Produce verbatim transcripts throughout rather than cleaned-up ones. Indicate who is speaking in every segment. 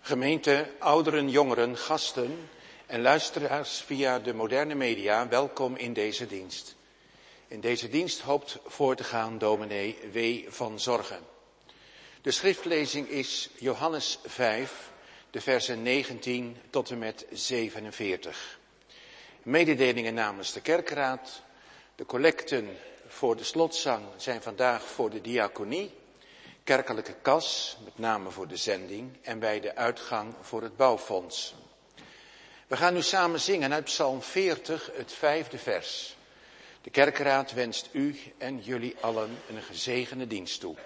Speaker 1: Gemeente, ouderen, jongeren, gasten en luisteraars via de moderne media, welkom in deze dienst. In deze dienst hoopt voor te gaan dominee W. van Zorgen. De schriftlezing is Johannes vijf, de versen negentien tot en met zevenenveertig. Mededelingen namens de kerkraad. De collecten voor de slotzang zijn vandaag voor de diaconie, kerkelijke kas, met name voor de zending, en bij de uitgang voor het bouwfonds. We gaan nu samen zingen uit Psalm veertig, het vijfde vers. De kerkraad wenst u en jullie allen een gezegende dienst toe.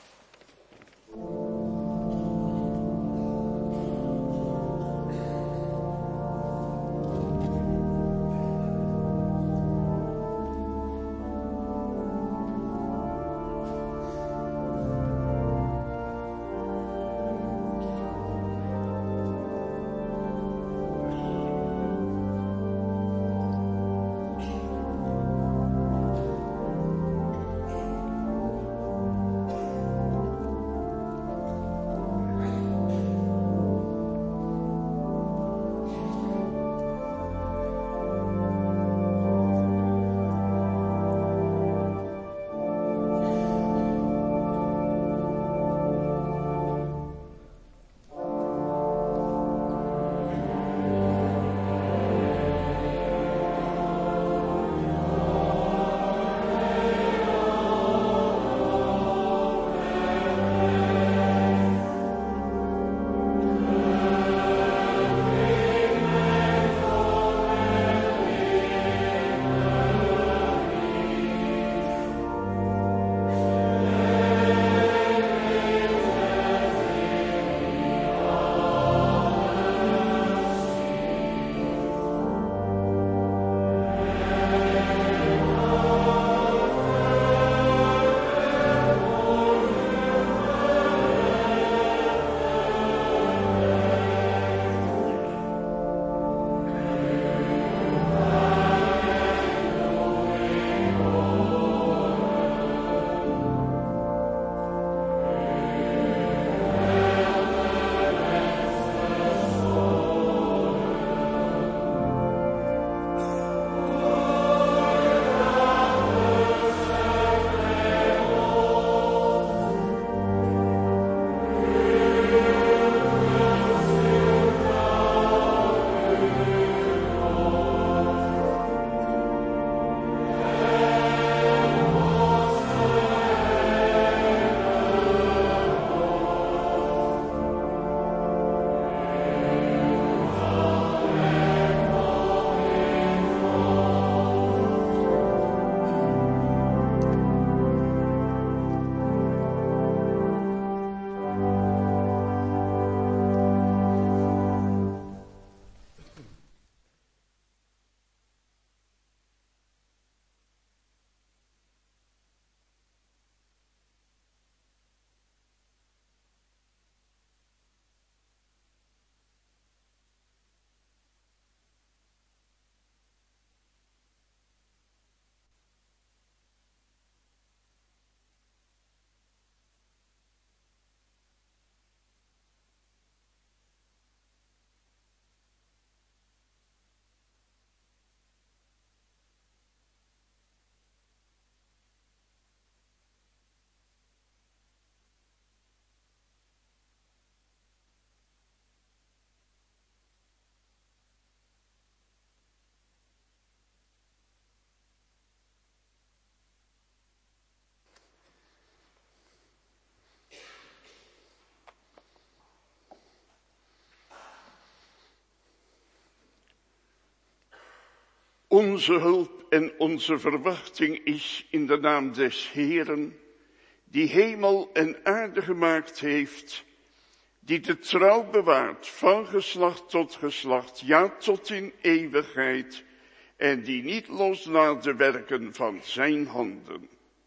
Speaker 2: Onze hulp en onze verwachting is in de naam des Heeren, die hemel en aarde gemaakt heeft, die de trouw bewaart van geslacht tot geslacht, ja tot in eeuwigheid, en die niet loslaat de werken van zijn handen.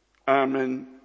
Speaker 2: Amen.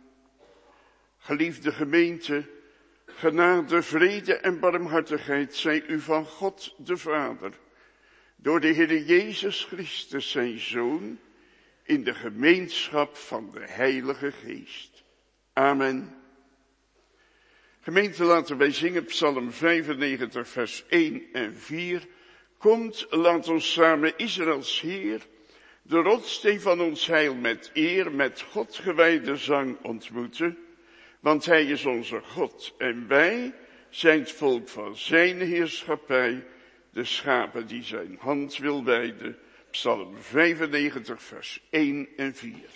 Speaker 2: Geliefde gemeente, genade, vrede en barmhartigheid zij u van God de Vader, door de Heer Jezus Christus, zijn Zoon, in de gemeenschap van de Heilige Geest. Amen. Gemeente, laten wij zingen Psalm vijfennegentig, vers één en vier. Komt, laat ons samen Israëls Heer, de rotssteen van ons heil met eer, met God gewijde zang ontmoeten. Want hij is onze God en wij zijn het volk van zijn heerschappij, de schapen die zijn hand wil wijden. Psalm vijfennegentig, vers één en vier.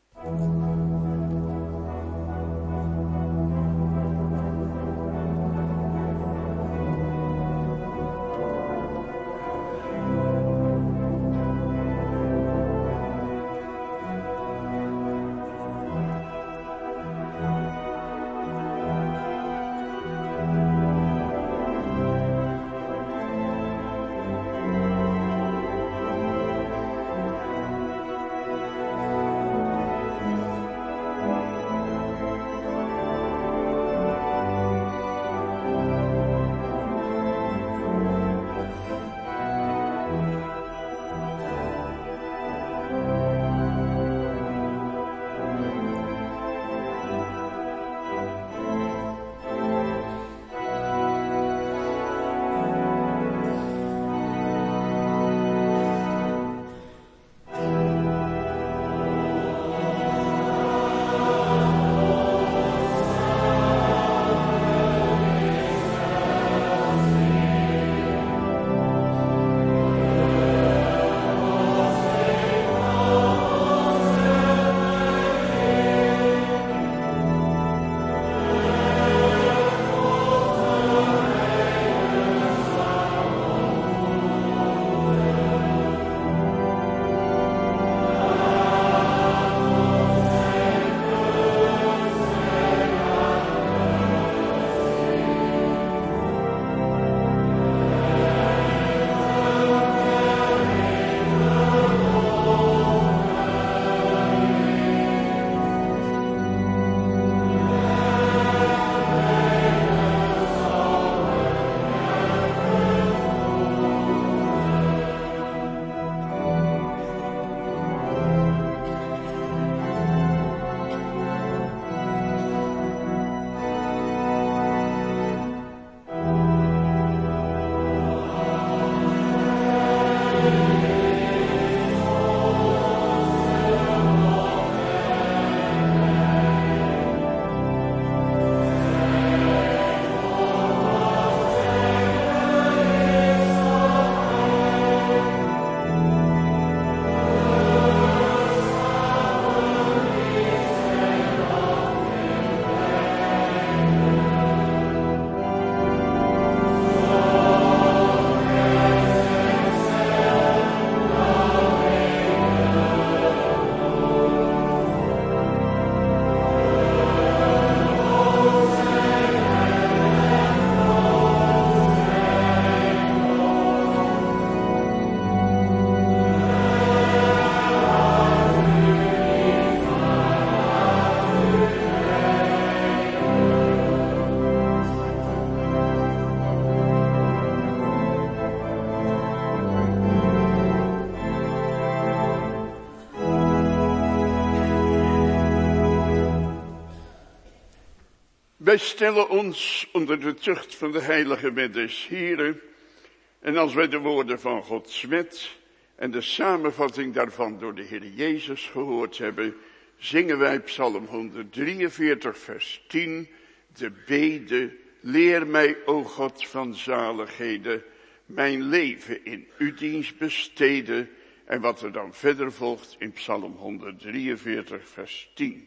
Speaker 2: Wij stellen ons onder de tucht van de heilige wet des Heren. En als wij de woorden van Gods wet en de samenvatting daarvan door de Heer Jezus gehoord hebben, zingen wij Psalm honderddrieënveertig, vers tien, de bede, leer mij, o God van zaligheden, mijn leven in uw dienst besteden. En wat er dan verder volgt in Psalm honderddrieënveertig, vers tien.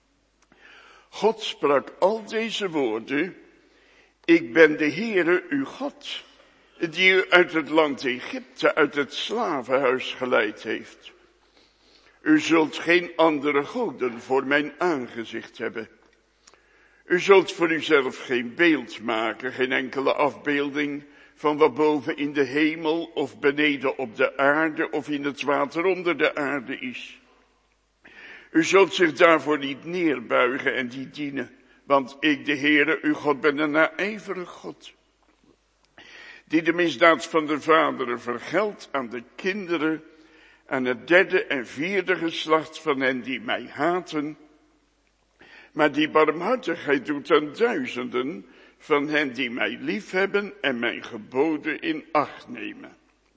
Speaker 2: God sprak al deze woorden: ik ben de Heere uw God, die u uit het land Egypte, uit het slavenhuis geleid heeft. U zult geen andere goden voor mijn aangezicht hebben. U zult voor uzelf geen beeld maken, geen enkele afbeelding van wat boven in de hemel of beneden op de aarde of in het water onder de aarde is. U zult zich daarvoor niet neerbuigen en die dienen, want ik, de Heere, uw God, ben een naijverig God, die de misdaad van de vaderen vergeldt aan de kinderen, aan het derde en vierde geslacht van hen die mij haten, Maar die barmhartigheid doet aan duizenden van hen die mij liefhebben en mijn geboden in acht nemen.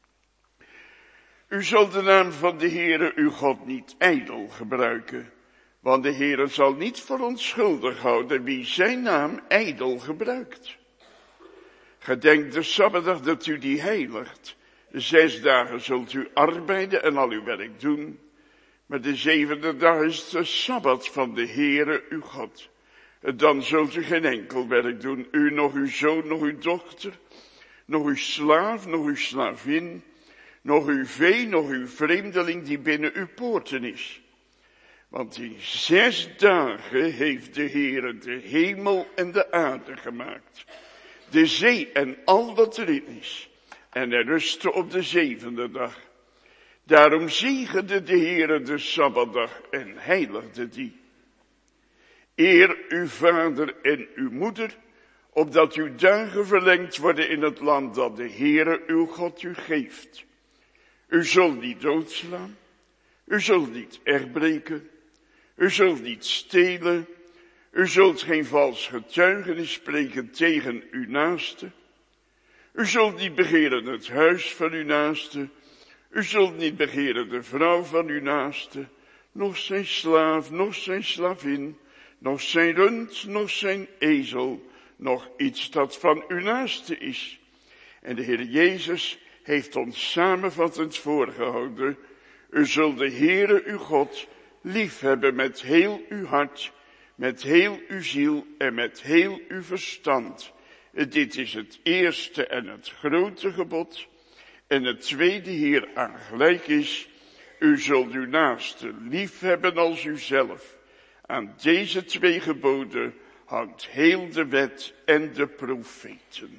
Speaker 2: U zal de naam van de Heere uw God niet ijdel gebruiken, want de Heere zal niet voor onschuldig houden wie zijn naam ijdel gebruikt. Gedenk de Sabbatdag dat u die heiligt. Zes dagen zult u arbeiden en al uw werk doen, maar de zevende dag is de Sabbat van de Heere uw God. Dan zult u geen enkel werk doen, u, nog uw zoon, nog uw dochter, nog uw slaaf, nog uw slavin, nog uw vee, nog uw vreemdeling die binnen uw poorten is. Want in zes dagen heeft de Heere de hemel en de aarde gemaakt, de zee en al wat erin is, en hij rustte op de zevende dag. Daarom zegende de Heere de Sabbatdag en heiligde die. Eer uw vader en uw moeder, opdat uw dagen verlengd worden in het land dat de Heere uw God u geeft. U zult niet doodslaan, u zult niet erbreken, u zult niet stelen, u zult geen vals getuigenis spreken tegen uw naaste. U zult niet begeren het huis van uw naaste, u zult niet begeren de vrouw van uw naaste, noch zijn slaaf, noch zijn slavin, noch zijn rund, noch zijn ezel, nog iets dat van uw naaste is. En de Heer Jezus heeft ons samenvattend voorgehouden, u zult de Heere uw God liefhebben met heel uw hart, met heel uw ziel en met heel uw verstand. Dit is het eerste en het grote gebod. En het tweede hieraan gelijk is, u zult uw naaste liefhebben als uzelf. Aan deze twee geboden hangt heel de wet en de profeten.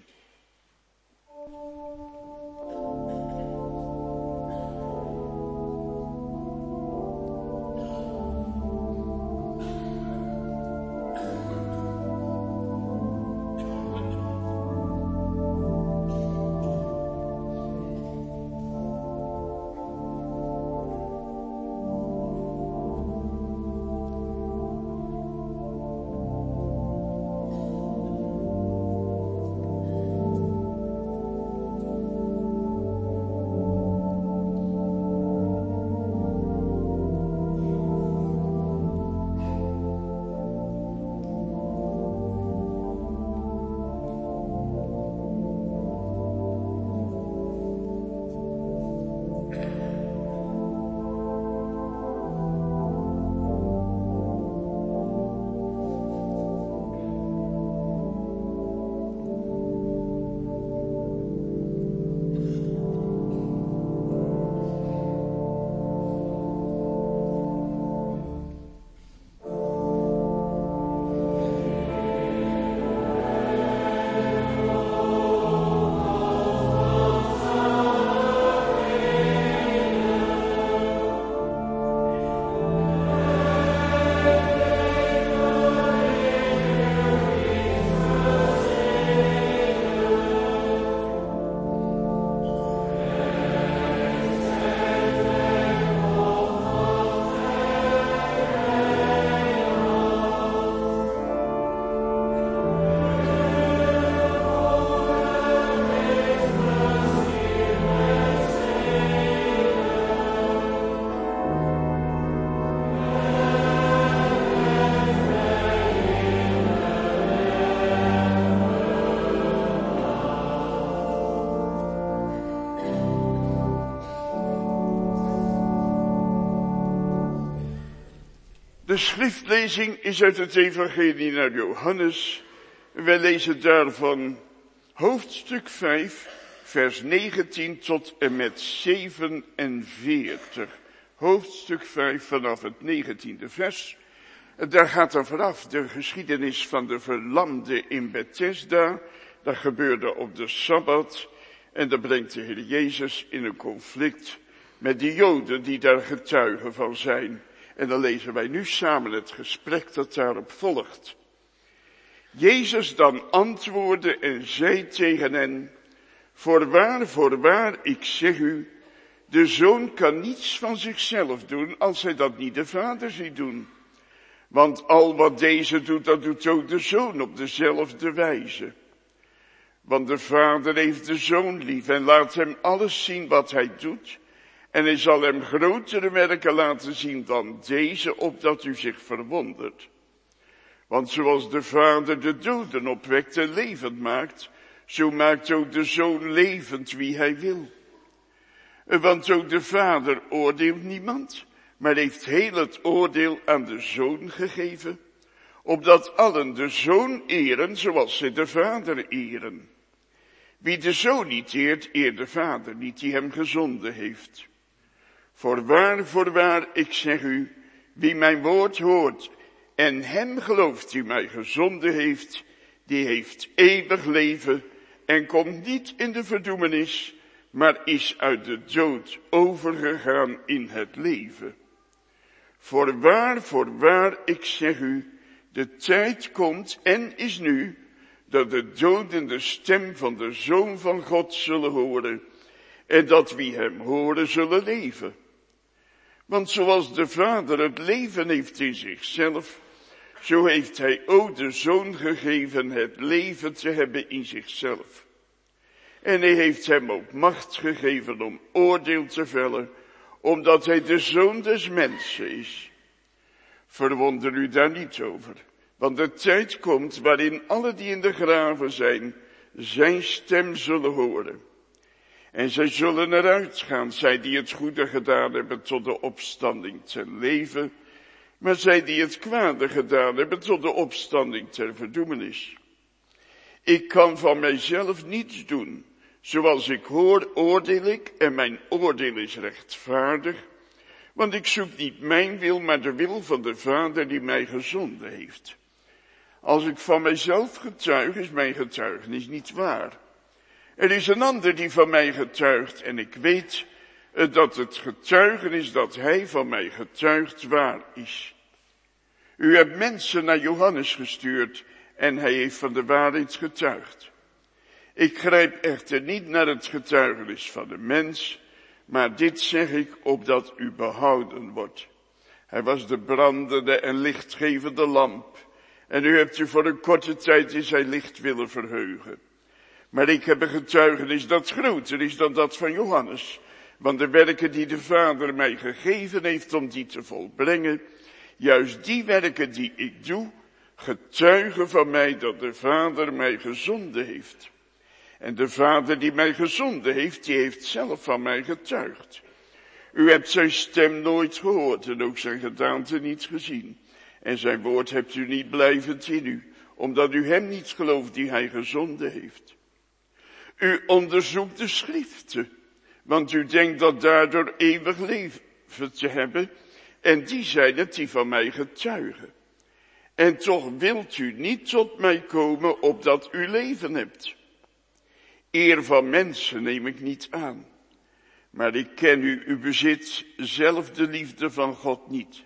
Speaker 2: De schriftlezing is uit het evangelie naar Johannes. Wij lezen daarvan hoofdstuk vijf, vers negentien tot en met zevenenveertig. Hoofdstuk vijf vanaf het negentiende vers. Daar gaat dan vanaf de geschiedenis van de verlamde in Bethesda. Dat gebeurde op de Sabbat. En dat brengt de Heer Jezus in een conflict met die Joden die daar getuigen van zijn. En dan lezen wij nu samen het gesprek dat daarop volgt. Jezus dan antwoordde en zei tegen hen: Voorwaar, voorwaar, ik zeg u, de zoon kan niets van zichzelf doen als hij dat niet de vader ziet doen. Want al wat deze doet, dat doet ook de Zoon op dezelfde wijze. Want de Vader heeft de Zoon lief en laat hem alles zien wat hij doet. En hij zal hem grotere werken laten zien dan deze, opdat u zich verwondert. Want zoals de Vader de doden opwekt en levend maakt, zo maakt ook de Zoon levend wie hij wil. Want ook de Vader oordeelt niemand, maar heeft heel het oordeel aan de Zoon gegeven, opdat allen de Zoon eren zoals zij de Vader eren. Wie de Zoon niet eert, eert de Vader niet die hem gezonden heeft. Voorwaar, voorwaar, ik zeg u, wie mijn woord hoort en hem gelooft die mij gezonden heeft, die heeft eeuwig leven en komt niet in de verdoemenis, maar is uit de dood overgegaan in het leven. Voorwaar, voorwaar, ik zeg u, de tijd komt en is nu, dat de doden de stem van de Zoon van God zullen horen, en dat wie hem horen zullen leven. Want zoals de Vader het leven heeft in zichzelf, zo heeft hij ook de Zoon gegeven het leven te hebben in zichzelf. En hij heeft hem ook macht gegeven om oordeel te vellen, omdat hij de Zoon des mensen is. Verwonder u daar niet over, want de tijd komt waarin alle die in de graven zijn, zijn stem zullen horen. En zij zullen eruit gaan, zij die het goede gedaan hebben tot de opstanding ten leven, maar zij die het kwade gedaan hebben tot de opstanding ter verdoemenis. Ik kan van mijzelf niets doen. Zoals ik hoor, oordeel ik, en mijn oordeel is rechtvaardig, want ik zoek niet mijn wil, maar de wil van de Vader die mij gezonden heeft. Als ik van mijzelf getuig, is mijn getuigenis niet waar. Er is een ander die van mij getuigt, en ik weet dat het getuigenis dat hij van mij getuigt waar is. U hebt mensen naar Johannes gestuurd, en hij heeft van de waarheid getuigd. Ik grijp echter niet naar het getuigenis van de mens, maar dit zeg ik opdat u behouden wordt. Hij was de brandende en lichtgevende lamp, en u hebt u voor een korte tijd in zijn licht willen verheugen. Maar ik heb een getuigenis dat groter is dan dat van Johannes, want de werken die de Vader mij gegeven heeft om die te volbrengen, juist die werken die ik doe, getuigen van mij dat de Vader mij gezonden heeft. En de Vader die mij gezonden heeft, die heeft zelf van mij getuigd. U hebt zijn stem nooit gehoord en ook zijn gedaante niet gezien. En zijn woord hebt u niet blijvend in u, omdat u hem niet gelooft die hij gezonden heeft. U onderzoekt de schriften, want u denkt dat daardoor eeuwig leven te hebben, en die zijn het die van mij getuigen. En toch wilt u niet tot mij komen, opdat u leven hebt. Eer van mensen neem ik niet aan, maar ik ken u, u bezit zelf de liefde van God niet.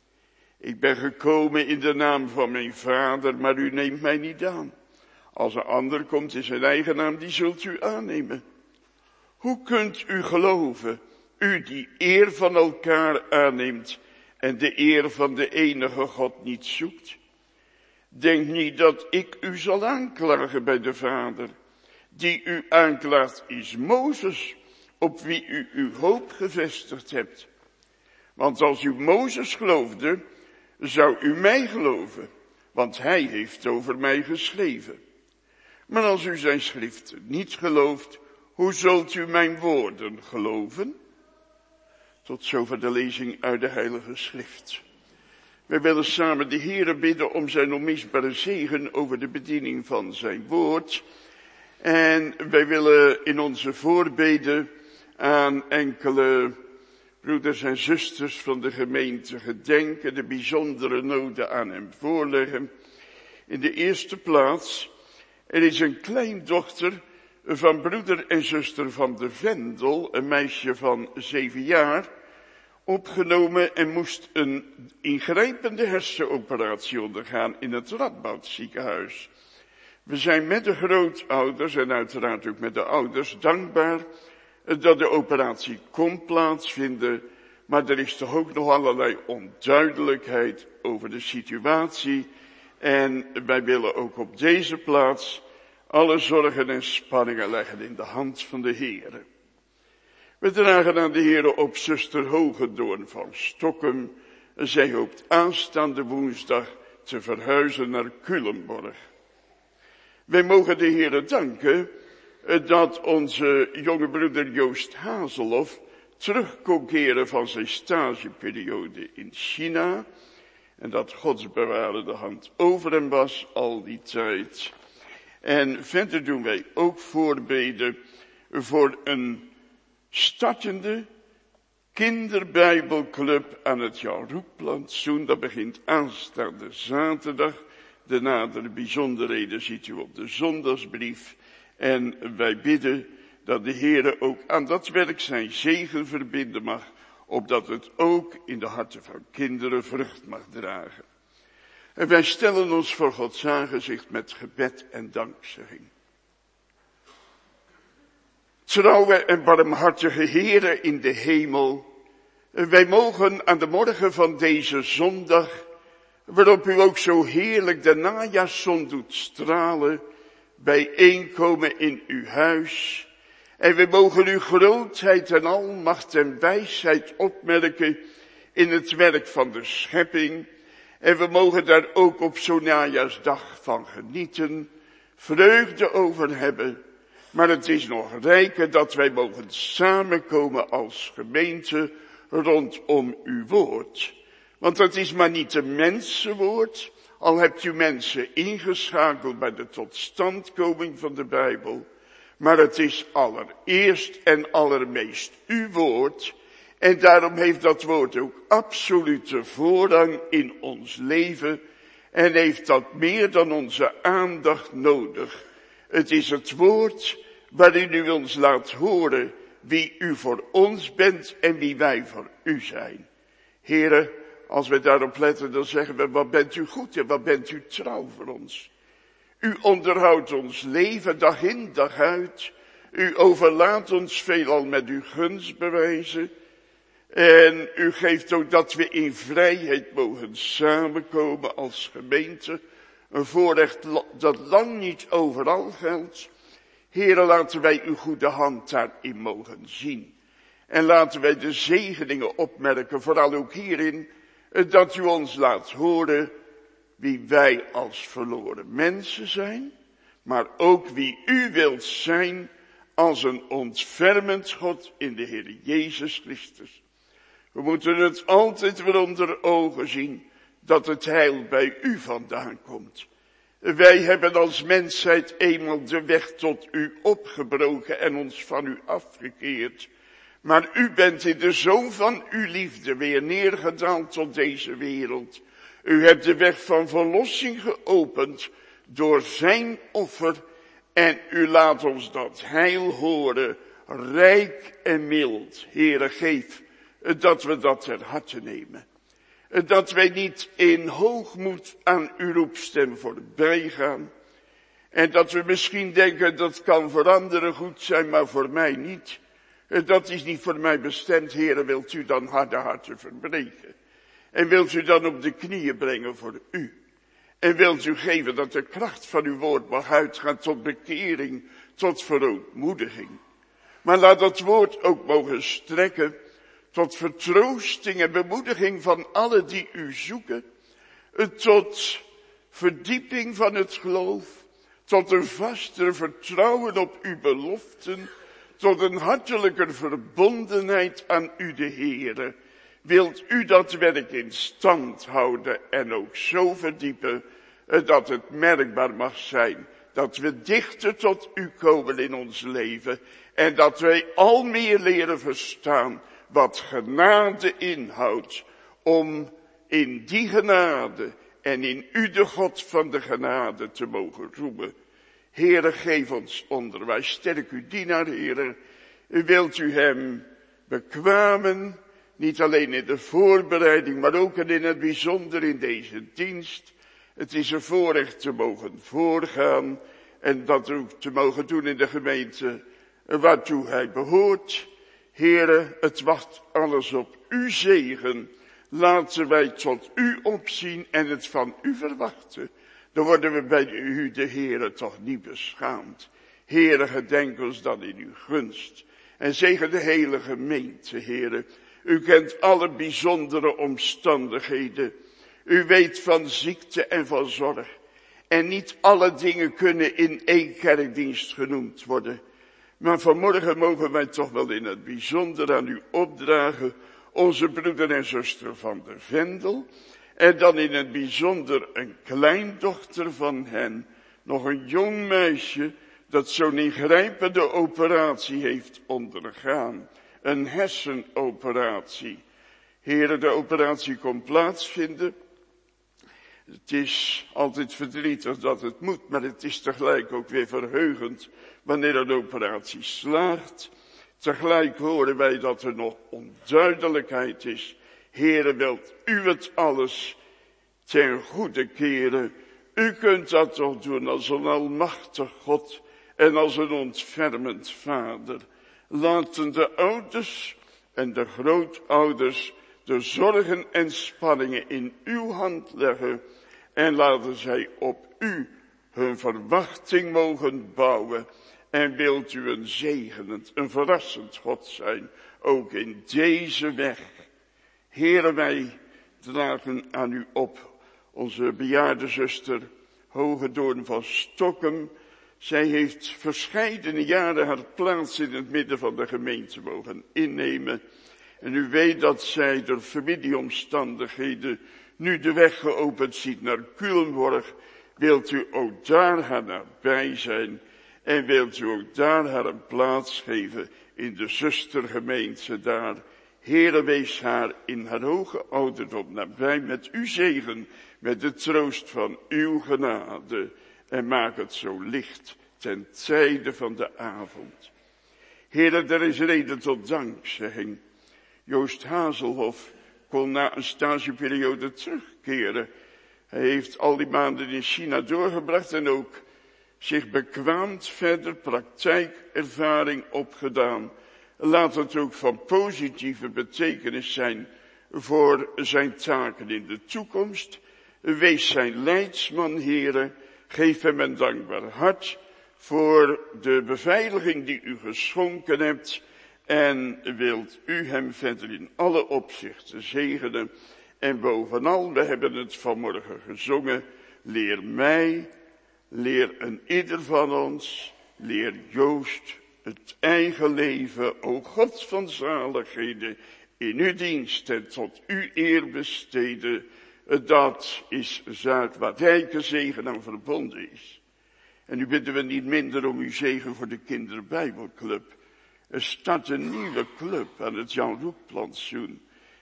Speaker 2: Ik ben gekomen in de naam van mijn Vader, maar u neemt mij niet aan. Als een ander komt in zijn eigen naam, die zult u aannemen. Hoe kunt u geloven, u die eer van elkaar aanneemt en de eer van de enige God niet zoekt? Denk niet dat ik u zal aanklagen bij de Vader. Die u aanklaagt is Mozes, op wie u uw hoop gevestigd hebt. Want als u Mozes geloofde, zou u mij geloven, want hij heeft over mij geschreven. Maar als u zijn schriften niet gelooft, hoe zult u mijn woorden geloven? Tot zover de lezing uit de Heilige Schrift. Wij willen samen de Heere bidden om zijn onmisbare zegen over de bediening van zijn woord. En wij willen in onze voorbeden aan enkele broeders en zusters van de gemeente gedenken, de bijzondere noden aan hem voorleggen. In de eerste plaats, er is een kleindochter van broeder en zuster van de Vendel, een meisje van zeven jaar, opgenomen en moest een ingrijpende hersenoperatie ondergaan in het Radboud ziekenhuis. We zijn met de grootouders en uiteraard ook met de ouders dankbaar dat de operatie kon plaatsvinden, maar er is toch ook nog allerlei onduidelijkheid over de situatie. En wij willen ook op deze plaats alle zorgen en spanningen leggen in de hand van de Heere. We dragen aan de Heere op zuster Hogendoorn van Stokkum. Zij hoopt aanstaande woensdag te verhuizen naar Culemborg. Wij mogen de Heere danken dat onze jonge broeder Joost Hazelhoff terug kon keren van zijn stageperiode in China. En dat Gods bewarende hand over hem was al die tijd. En verder doen wij ook voorbeden voor een startende kinderbijbelclub aan het Jan Roep-plantsoen. Dat begint aanstaande zaterdag. De nadere bijzonderheden ziet u op de zondagsbrief. En wij bidden dat de Heere ook aan dat werk zijn zegen verbinden mag, opdat het ook in de harten van kinderen vrucht mag dragen. En wij stellen ons voor Gods aangezicht met gebed en dankzegging. Trouwe en barmhartige Heere in de hemel, wij mogen aan de morgen van deze zondag, waarop u ook zo heerlijk de najaarszon doet stralen, bijeenkomen in uw huis. En we mogen uw grootheid en almacht en wijsheid opmerken in het werk van de schepping. En we mogen daar ook op zo'n najaarsdag van genieten, vreugde over hebben. Maar het is nog rijker dat wij mogen samenkomen als gemeente rondom uw woord. Want dat is maar niet een mensenwoord, al hebt u mensen ingeschakeld bij de totstandkoming van de Bijbel. Maar het is allereerst en allermeest uw woord. En daarom heeft dat woord ook absolute voorrang in ons leven. En heeft dat meer dan onze aandacht nodig. Het is het woord waarin u ons laat horen wie u voor ons bent en wie wij voor u zijn. Heren, als we daarop letten, dan zeggen we, wat bent u goed en wat bent u trouw voor ons. U onderhoudt ons leven dag in dag uit. U overlaat ons veelal met uw gunstbewijzen. En u geeft ook dat we in vrijheid mogen samenkomen als gemeente. Een voorrecht dat lang niet overal geldt. Heren, laten wij uw goede hand daarin mogen zien. En laten wij de zegeningen opmerken, vooral ook hierin, dat u ons laat horen wie wij als verloren mensen zijn, maar ook wie u wilt zijn als een ontfermend God in de Heer Jezus Christus. We moeten het altijd weer onder ogen zien dat het heil bij u vandaan komt. Wij hebben als mensheid eenmaal de weg tot u opgebroken en ons van u afgekeerd. Maar u bent in de zoon van uw liefde weer neergedaald tot deze wereld. U hebt de weg van verlossing geopend door zijn offer en u laat ons dat heil horen, rijk en mild. Heere, geef dat we dat ter harte nemen. Dat wij niet in hoogmoed aan uw roepstem voorbij gaan. En dat we misschien denken dat kan voor anderen goed zijn, maar voor mij niet. Dat is niet voor mij bestemd, Heere, wilt u dan harde harten verbreken. En wilt u dan op de knieën brengen voor u. En wilt u geven dat de kracht van uw woord mag uitgaan tot bekering, tot verootmoediging. Maar laat dat woord ook mogen strekken tot vertroosting en bemoediging van allen die u zoeken. Tot verdieping van het geloof. Tot een vaster vertrouwen op uw beloften. Tot een hartelijker verbondenheid aan u de Heere. Wilt u dat werk in stand houden en ook zo verdiepen, dat het merkbaar mag zijn, dat we dichter tot u komen in ons leven en dat wij al meer leren verstaan wat genade inhoudt, om in die genade en in u de God van de genade te mogen roemen. Heere, geef ons onderwijs, sterk uw dienaar, Heere, wilt u hem bekwamen, niet alleen in de voorbereiding, maar ook in het bijzonder in deze dienst. Het is een voorrecht te mogen voorgaan en dat ook te mogen doen in de gemeente waartoe hij behoort. Heere, het wacht alles op uw zegen. Laten wij tot u opzien en het van u verwachten. Dan worden we bij u, de Heere, toch niet beschaamd. Heere, gedenk ons dan in uw gunst. En zegen de hele gemeente, Heere. U kent alle bijzondere omstandigheden. U weet van ziekte en van zorg. En niet alle dingen kunnen in één kerkdienst genoemd worden. Maar vanmorgen mogen wij toch wel in het bijzonder aan u opdragen, onze broeder en zuster van der Vendel. En dan in het bijzonder een kleindochter van hen, nog een jong meisje, dat zo'n ingrijpende operatie heeft ondergaan. Een hersenoperatie. Heren, de operatie kon plaatsvinden. Het is altijd verdrietig dat het moet, maar het is tegelijk ook weer verheugend wanneer een operatie slaagt. Tegelijk horen wij dat er nog onduidelijkheid is. Heere, wilt u het alles ten goede keren? U kunt dat toch doen als een almachtig God en als een ontfermend Vader. Laten de ouders en de grootouders de zorgen en spanningen in uw hand leggen en laten zij op u hun verwachting mogen bouwen. En wilt u een zegenend, een verrassend God zijn, ook in deze weg. Heere, wij dragen aan u op onze bejaarde zuster Hogedoorn van Stokkem. Zij heeft verscheidene jaren haar plaats in het midden van de gemeente mogen innemen. En u weet dat zij door familieomstandigheden nu de weg geopend ziet naar Culemborg. Wilt u ook daar haar nabij zijn en wilt u ook daar haar een plaats geven in de zustergemeente daar. Heere, wees haar in haar hoge ouderdom nabij met uw zegen, met de troost van uw genade. En maak het zo licht ten tijde van de avond. Heere, er is reden tot dankzegging. Joost Hazelhoff kon na een stageperiode terugkeren. Hij heeft al die maanden in China doorgebracht en ook zich bekwaamd verder praktijkervaring opgedaan. Laat het ook van positieve betekenis zijn voor zijn taken in de toekomst. Wees zijn leidsman, Heere. Geef hem een dankbaar hart voor de beveiliging die u geschonken hebt. En wilt u hem verder in alle opzichten zegenen. En bovenal, we hebben het vanmorgen gezongen, leer mij, leer een ieder van ons, leer Joost het eigen leven, o God van zaligheden, in uw dienst en tot uw eer besteden. Dat is zaak waar rijke zegen aan verbonden is. En nu bidden we niet minder om uw zegen voor de Kinderbijbelclub. Er start een nieuwe club aan het Jan Roekplantsoen.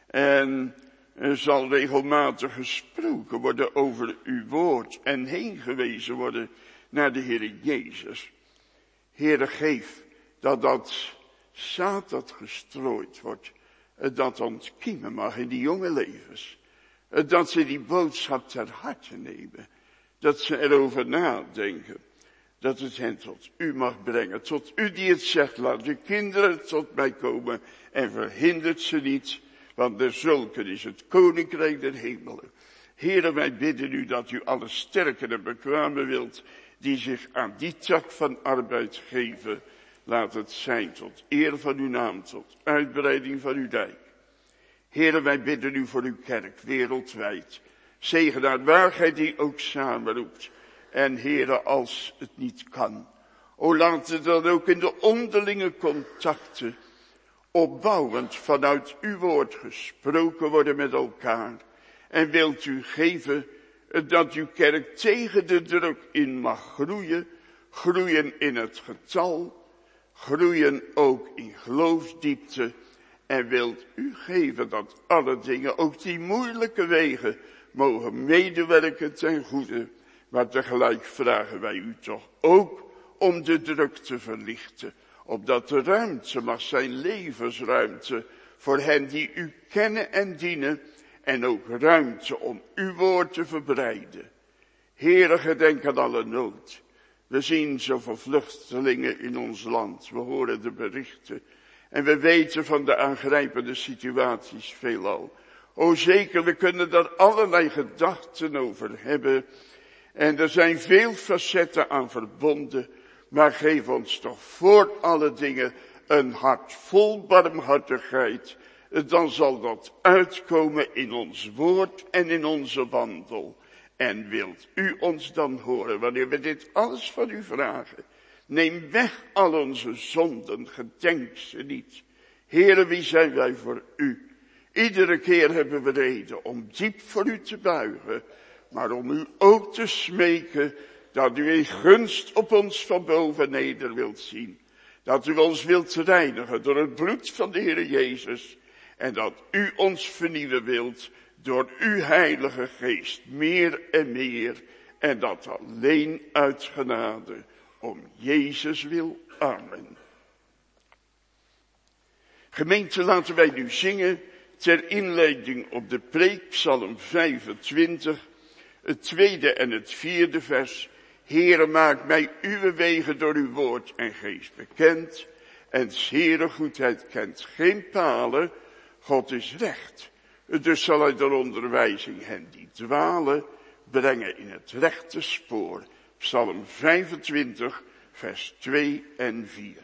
Speaker 2: En er zal regelmatig gesproken worden over uw woord en heen gewezen worden naar de Heere Jezus. Heere, geef dat dat zaad dat gestrooid wordt, dat ontkiemen mag in die jonge levens. Dat ze die boodschap ter harte nemen. Dat ze erover nadenken. Dat het hen tot u mag brengen. Tot u die het zegt, laat de kinderen tot mij komen en verhindert ze niet. Want de zulken is het koninkrijk der hemelen. Heere, wij bidden u dat u alle sterken en bekwamen wilt die zich aan die tak van arbeid geven. Laat het zijn tot eer van uw naam, tot uitbreiding van uw dijk. Heere, wij bidden u voor uw kerk wereldwijd. Zegen daar waar gij die ook samenroept. En Heere, als het niet kan, o laat het dan ook in de onderlinge contacten opbouwend vanuit uw woord gesproken worden met elkaar. En wilt u geven dat uw kerk tegen de druk in mag groeien, groeien in het getal, groeien ook in geloofsdiepte. En wilt u geven dat alle dingen, ook die moeilijke wegen, mogen medewerken ten goede. Maar tegelijk vragen wij u toch ook om de druk te verlichten. Opdat er ruimte mag zijn, levensruimte, voor hen die u kennen en dienen. En ook ruimte om uw woord te verbreiden. Heere, gedenk aan alle nood. We zien zoveel vluchtelingen in ons land. We horen de berichten. En we weten van de aangrijpende situaties veelal. O zeker, we kunnen daar allerlei gedachten over hebben. En er zijn veel facetten aan verbonden. Maar geef ons toch voor alle dingen een hart vol barmhartigheid. Dan zal dat uitkomen in ons woord en in onze wandel. En wilt u ons dan horen wanneer we dit alles van u vragen. Neem weg al onze zonden, gedenk ze niet. Heere, wie zijn wij voor u? Iedere keer hebben we reden om diep voor u te buigen. Maar om u ook te smeken dat u in gunst op ons van boven neder wilt zien. Dat u ons wilt reinigen door het bloed van de Heere Jezus. En dat u ons vernieuwen wilt door uw Heilige Geest meer en meer. En dat alleen uit genade om Jezus wil. Amen. Gemeente, laten wij nu zingen ter inleiding op de preek, Psalm vijfentwintig, het tweede en het vierde vers. Heere, maak mij uw wegen door uw woord en geest bekend. En Heere goedheid kent geen palen, God is recht. Dus zal hij door onderwijzing hen die dwalen brengen in het rechte spoor. Psalm vijfentwintig, vers twee en vier.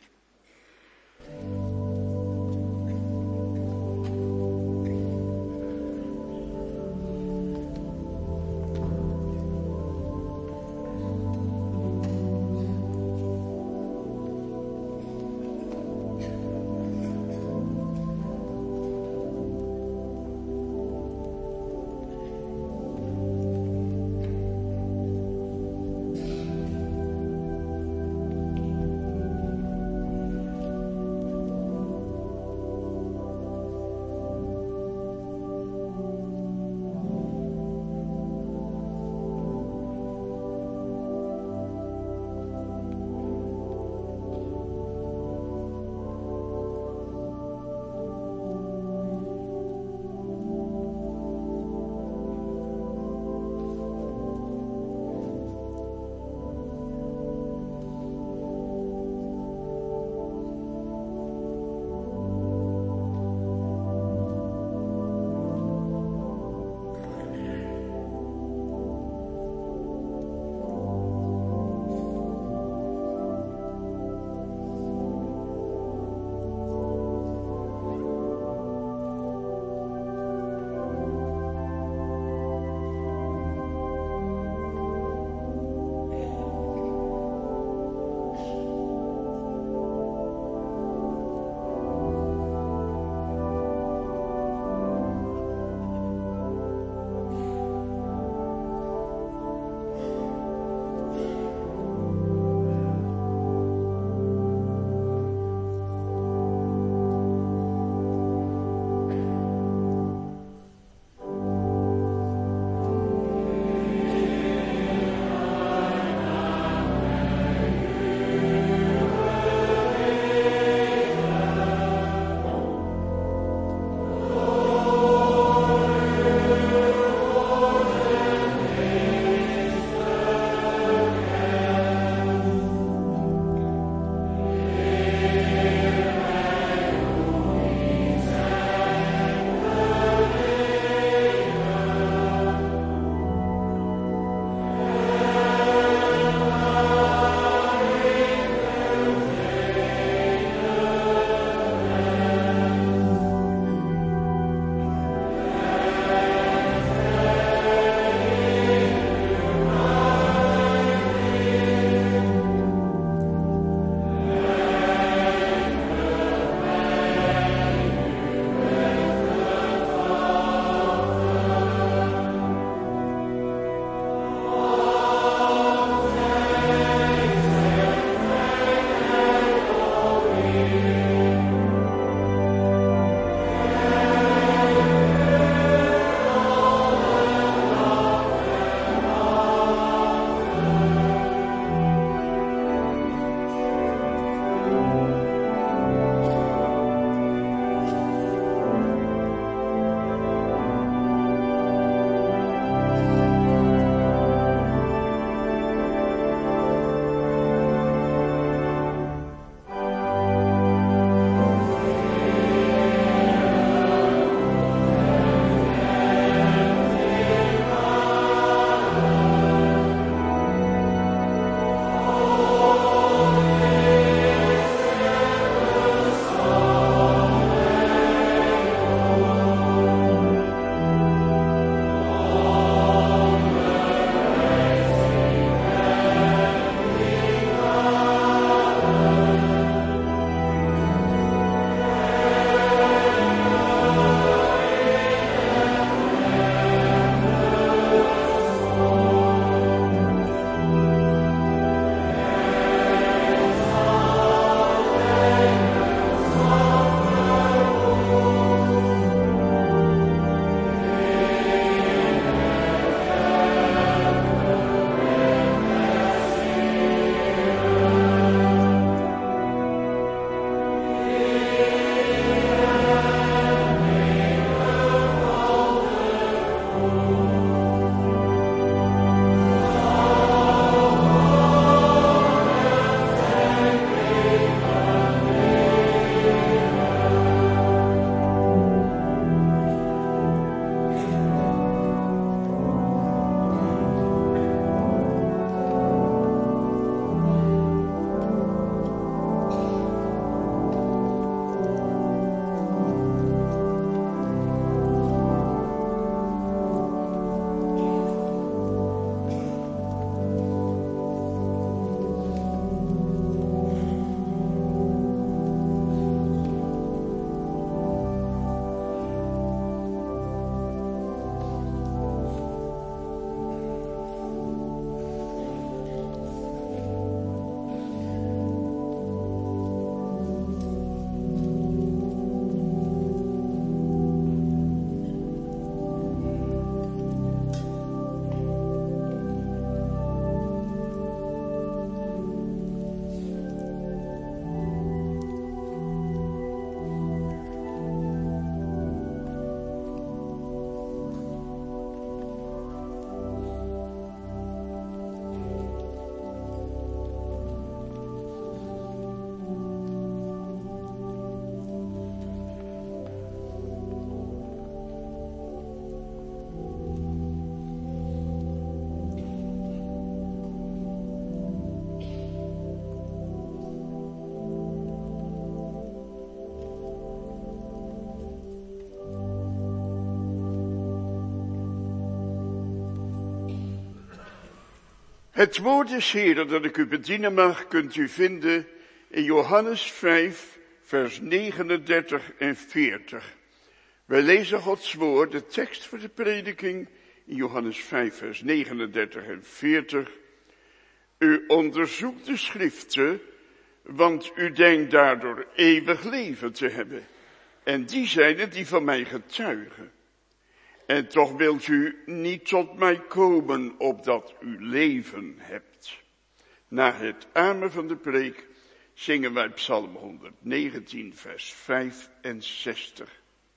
Speaker 2: Het woord des Heren dat ik u bedienen mag, kunt u vinden in Johannes vijf, vers negenendertig en veertig. Wij lezen Gods woord, de tekst voor de prediking, in Johannes vijf, vers negenendertig en veertig. U onderzoekt de schriften, want u denkt daardoor eeuwig leven te hebben. En die zijn het die van mij getuigen. En toch wilt u niet tot mij komen, opdat u leven hebt. Na het amen van de preek zingen wij Psalm honderdnegentien, vers vijfenzestig.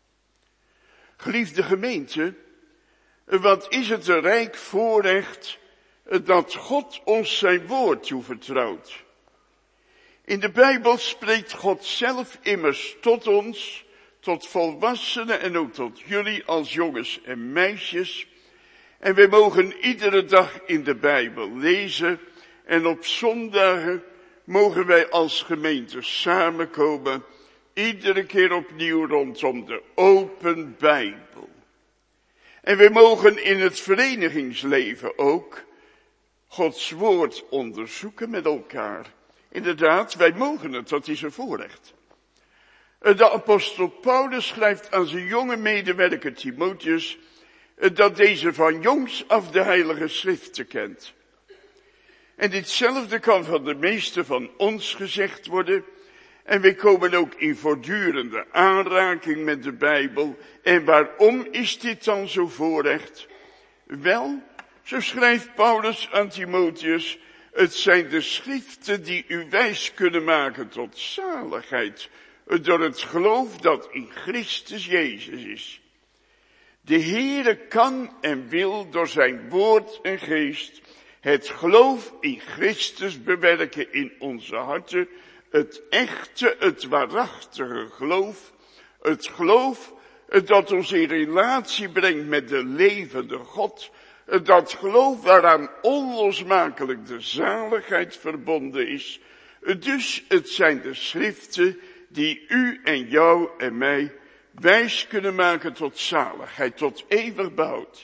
Speaker 2: Geliefde gemeente, wat is het een rijk voorrecht dat God ons zijn woord toevertrouwt. In de Bijbel spreekt God zelf immers tot ons, tot volwassenen en ook tot jullie als jongens en meisjes. En wij mogen iedere dag in de Bijbel lezen en op zondagen mogen wij als gemeente samenkomen, iedere keer opnieuw rondom de open Bijbel. En wij mogen in het verenigingsleven ook Gods woord onderzoeken met elkaar. Inderdaad, wij mogen het, dat is een voorrecht. De apostel Paulus schrijft aan zijn jonge medewerker Timotheus dat deze van jongs af de heilige schriften kent. En ditzelfde kan van de meesten van ons gezegd worden. En wij komen ook in voortdurende aanraking met de Bijbel. En waarom is dit dan zo voorrecht? Wel, zo schrijft Paulus aan Timotheus, het zijn de schriften die u wijs kunnen maken tot zaligheid, door het geloof dat in Christus Jezus is. De Heere kan en wil door zijn woord en geest het geloof in Christus bewerken in onze harten, het echte, het waarachtige geloof, het geloof dat ons in relatie brengt met de levende God, dat geloof waaraan onlosmakelijk de zaligheid verbonden is. Dus het zijn de schriften die u en jou en mij wijs kunnen maken tot zaligheid, tot eeuwig behoud.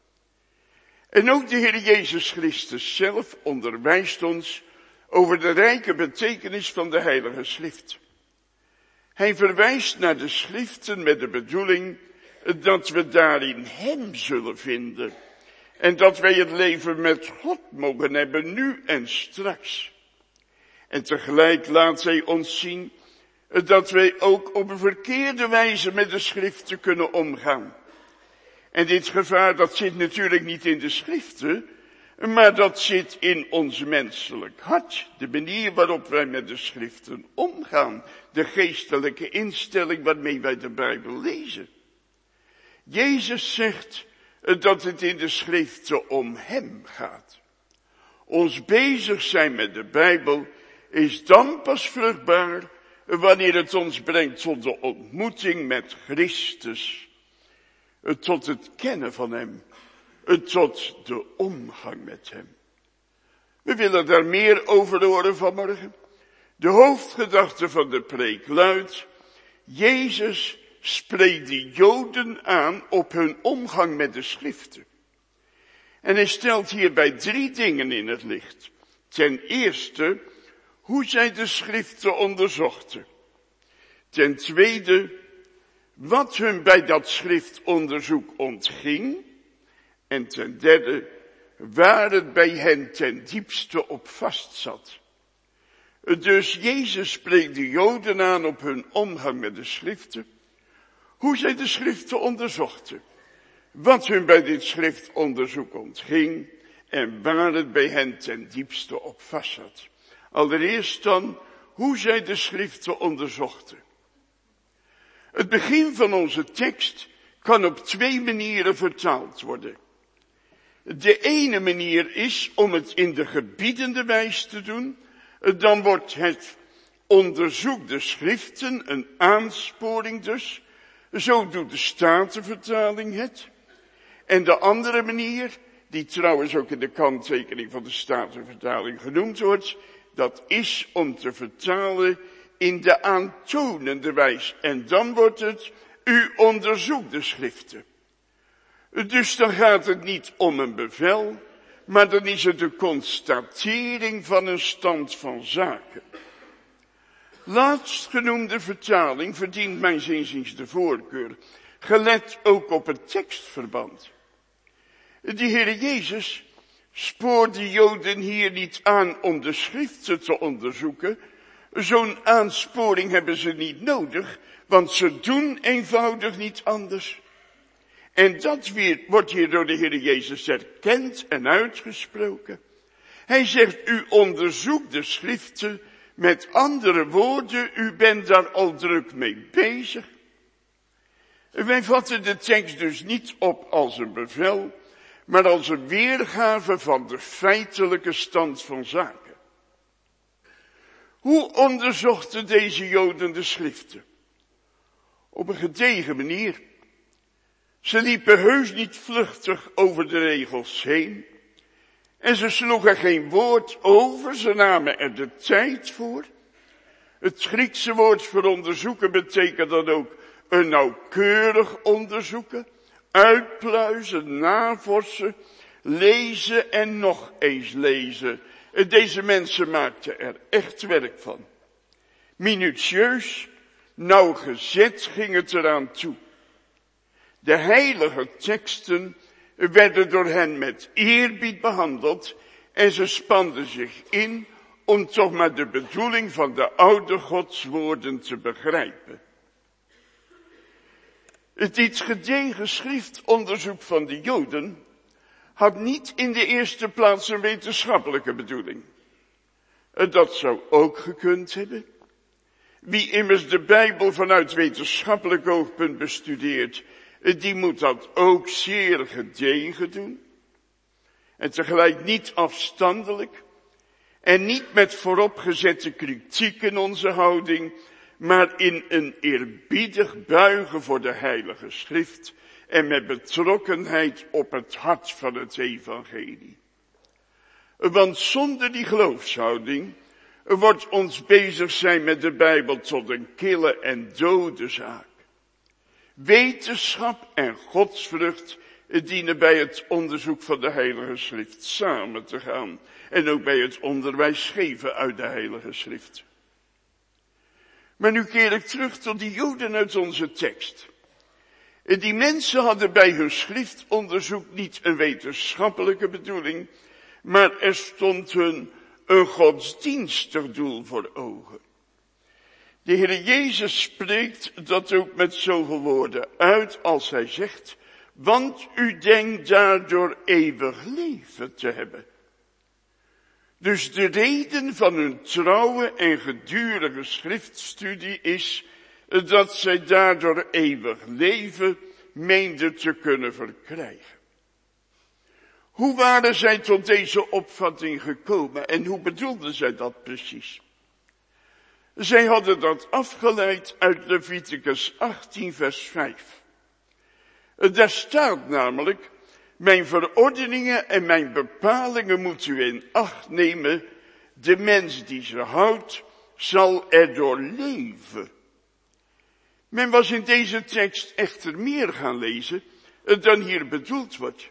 Speaker 2: En ook de Heer Jezus Christus zelf onderwijst ons over de rijke betekenis van de Heilige Schrift. Hij verwijst naar de schriften met de bedoeling dat we daarin Hem zullen vinden. En dat wij het leven met God mogen hebben, nu en straks. En tegelijk laat hij ons zien dat wij ook op een verkeerde wijze met de schriften kunnen omgaan. En dit gevaar, dat zit natuurlijk niet in de schriften, maar dat zit in ons menselijk hart. De manier waarop wij met de schriften omgaan. De geestelijke instelling waarmee wij de Bijbel lezen. Jezus zegt dat het in de schriften om Hem gaat. Ons bezig zijn met de Bijbel is dan pas vruchtbaar wanneer het ons brengt tot de ontmoeting met Christus. Tot het kennen van Hem. Tot de omgang met Hem. We willen daar meer over horen vanmorgen. De hoofdgedachte van de preek luidt: Jezus spreekt de Joden aan op hun omgang met de schriften. En hij stelt hierbij drie dingen in het licht. Ten eerste, hoe zij de schriften onderzochten. Ten tweede, wat hun bij dat schriftonderzoek ontging. En ten derde, waar het bij hen ten diepste op vastzat. Dus Jezus spreekt de Joden aan op hun omgang met de schriften. Hoe zij de schriften onderzochten. Wat hun bij dit schriftonderzoek ontging. En waar het bij hen ten diepste op vastzat. Allereerst dan, hoe zij de schriften onderzochten. Het begin van onze tekst kan op twee manieren vertaald worden. De ene manier is om het in de gebiedende wijs te doen. Dan wordt het onderzoek de schriften een aansporing dus. Zo doet de Statenvertaling het. En de andere manier, die trouwens ook in de kanttekening van de Statenvertaling genoemd wordt, dat is om te vertalen in de aantonende wijs. En dan wordt het, u onderzoekt de schriften. Dus dan gaat het niet om een bevel, maar dan is het de constatering van een stand van zaken. Laatstgenoemde vertaling verdient mijns inziens de voorkeur, gelet ook op het tekstverband. De Heere Jezus spoort de Joden hier niet aan om de schriften te onderzoeken. Zo'n aansporing hebben ze niet nodig, want ze doen eenvoudig niet anders. En dat weer, wordt hier door de Heere Jezus erkend en uitgesproken. Hij zegt, u onderzoekt de schriften, met andere woorden, u bent daar al druk mee bezig. Wij vatten de tekst dus niet op als een bevel, maar als een weergave van de feitelijke stand van zaken. Hoe onderzochten deze Joden de schriften? Op een gedegen manier. Ze liepen heus niet vluchtig over de regels heen. En ze sloegen geen woord over, ze namen er de tijd voor. Het Griekse woord voor onderzoeken betekent dan ook een nauwkeurig onderzoeken, uitpluizen, navorsen, lezen en nog eens lezen. Deze mensen maakten er echt werk van. Minutieus, nauwgezet ging het eraan toe. De heilige teksten werden door hen met eerbied behandeld en ze spanden zich in om toch maar de bedoeling van de oude godswoorden te begrijpen. Dit gedegen schriftonderzoek van de Joden had niet in de eerste plaats een wetenschappelijke bedoeling. Dat zou ook gekund hebben. Wie immers de Bijbel vanuit wetenschappelijk oogpunt bestudeert, die moet dat ook zeer gedegen doen. En tegelijk niet afstandelijk en niet met vooropgezette kritiek in onze houding, maar in een eerbiedig buigen voor de Heilige Schrift en met betrokkenheid op het hart van het evangelie. Want zonder die geloofshouding wordt ons bezig zijn met de Bijbel tot een kille en dode zaak. Wetenschap en godsvrucht dienen bij het onderzoek van de Heilige Schrift samen te gaan. En ook bij het onderwijs geven uit de Heilige Schrift. Maar nu keer ik terug tot die Joden uit onze tekst. Die mensen hadden bij hun schriftonderzoek niet een wetenschappelijke bedoeling, maar er stond hun een godsdienstig doel voor ogen. De Heer Jezus spreekt dat ook met zoveel woorden uit als hij zegt, want u denkt daardoor eeuwig leven te hebben. Dus de reden van hun trouwe en gedurige schriftstudie is dat zij daardoor eeuwig leven meenden te kunnen verkrijgen. Hoe waren zij tot deze opvatting gekomen en hoe bedoelden zij dat precies? Zij hadden dat afgeleid uit Leviticus achttien vers vijf. Daar staat namelijk, mijn verordeningen en mijn bepalingen moet u in acht nemen, de mens die ze houdt zal erdoor leven. Men was in deze tekst echter meer gaan lezen dan hier bedoeld wordt.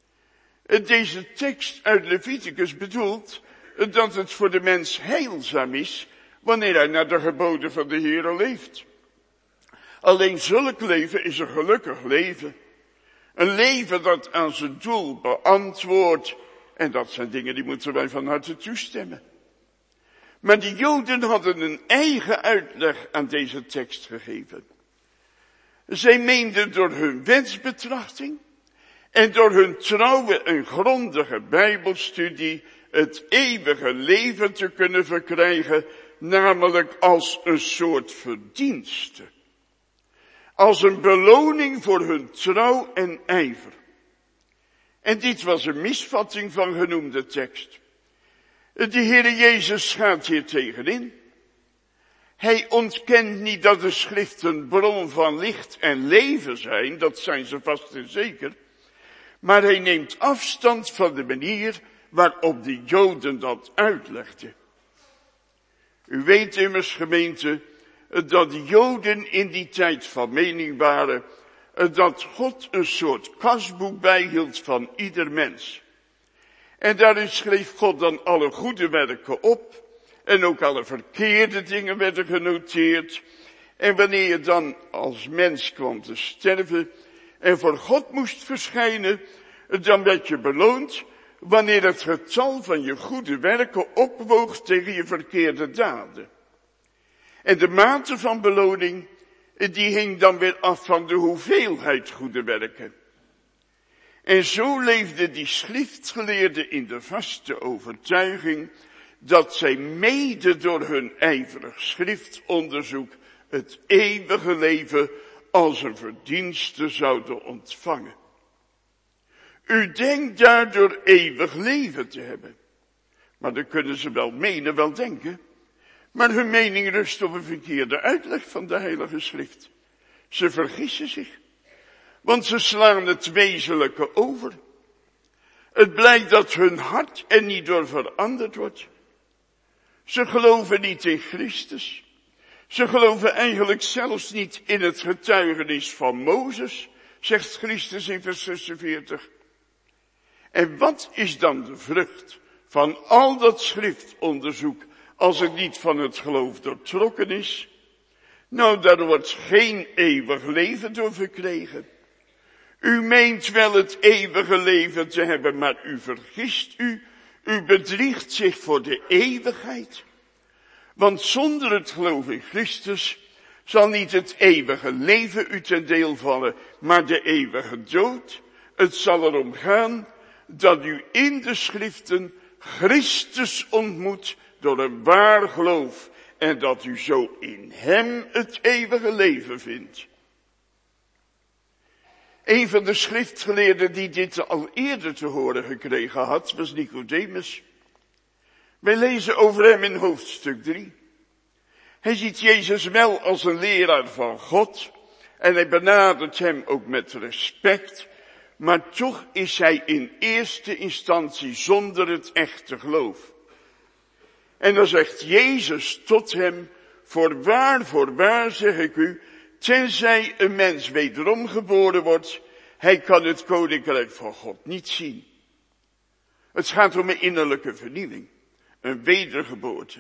Speaker 2: Deze tekst uit Leviticus bedoelt dat het voor de mens heilzaam is wanneer hij naar de geboden van de Heere leeft. Alleen zulk leven is een gelukkig leven. Een leven dat aan zijn doel beantwoordt. En dat zijn dingen die moeten wij van harte toestemmen. Maar de Joden hadden een eigen uitleg aan deze tekst gegeven. Zij meenden door hun wetsbetrachting en door hun trouwe en grondige Bijbelstudie het eeuwige leven te kunnen verkrijgen, namelijk als een soort verdienste. Als een beloning voor hun trouw en ijver. En dit was een misvatting van genoemde tekst. De Heere Jezus gaat hier tegenin. Hij ontkent niet dat de schriften bron van licht en leven zijn, dat zijn ze vast en zeker. Maar hij neemt afstand van de manier waarop de Joden dat uitlegden. U weet immers, gemeente, dat de Joden in die tijd van mening waren dat God een soort kasboek bijhield van ieder mens. En daarin schreef God dan alle goede werken op. En ook alle verkeerde dingen werden genoteerd. En wanneer je dan als mens kwam te sterven en voor God moest verschijnen, dan werd je beloond wanneer het getal van je goede werken opwoog tegen je verkeerde daden. En de mate van beloning, die hing dan weer af van de hoeveelheid goede werken. En zo leefden die schriftgeleerden in de vaste overtuiging dat zij mede door hun ijverig schriftonderzoek het eeuwige leven als een verdienste zouden ontvangen. U denkt daardoor eeuwig leven te hebben. Maar dan kunnen ze wel menen, wel denken. Maar hun mening rust op een verkeerde uitleg van de Heilige Schrift. Ze vergissen zich. Want ze slaan het wezenlijke over. Het blijkt dat hun hart er niet door veranderd wordt. Ze geloven niet in Christus. Ze geloven eigenlijk zelfs niet in het getuigenis van Mozes, zegt Christus in vers zesenveertig. En wat is dan de vrucht van al dat schriftonderzoek als het niet van het geloof doortrokken is? Nou, daar wordt geen eeuwig leven door verkregen. U meent wel het eeuwige leven te hebben, maar u vergist u. U bedriegt zich voor de eeuwigheid. Want zonder het geloof in Christus zal niet het eeuwige leven u ten deel vallen, maar de eeuwige dood. Het zal erom gaan dat u in de schriften Christus ontmoet door een waar geloof en dat u zo in hem het eeuwige leven vindt. Een van de schriftgeleerden die dit al eerder te horen gekregen had, was Nicodemus. Wij lezen over hem in hoofdstuk drie. Hij ziet Jezus wel als een leraar van God en hij benadert hem ook met respect, maar toch is hij in eerste instantie zonder het echte geloof. En dan zegt Jezus tot hem, voorwaar, voorwaar zeg ik u, tenzij een mens wederom geboren wordt, hij kan het koninkrijk van God niet zien. Het gaat om een innerlijke vernieuwing, een wedergeboorte.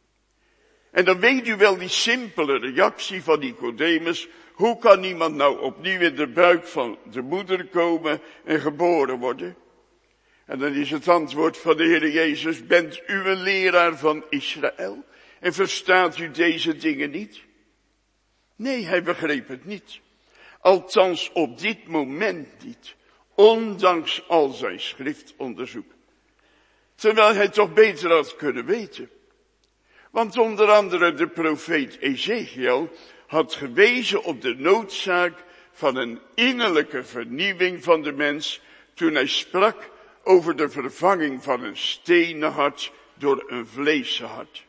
Speaker 2: En dan weet u wel die simpele reactie van Nicodemus, hoe kan iemand nou opnieuw in de buik van de moeder komen en geboren worden? En dan is het antwoord van de Heer Jezus, bent u een leraar van Israël en verstaat u deze dingen niet? Nee, hij begreep het niet. Althans op dit moment niet, ondanks al zijn schriftonderzoek. Terwijl hij toch beter had kunnen weten. Want onder andere de profeet Ezekiel had gewezen op de noodzaak van een innerlijke vernieuwing van de mens toen hij sprak over de vervanging van een stenen hart door een vleesen hart.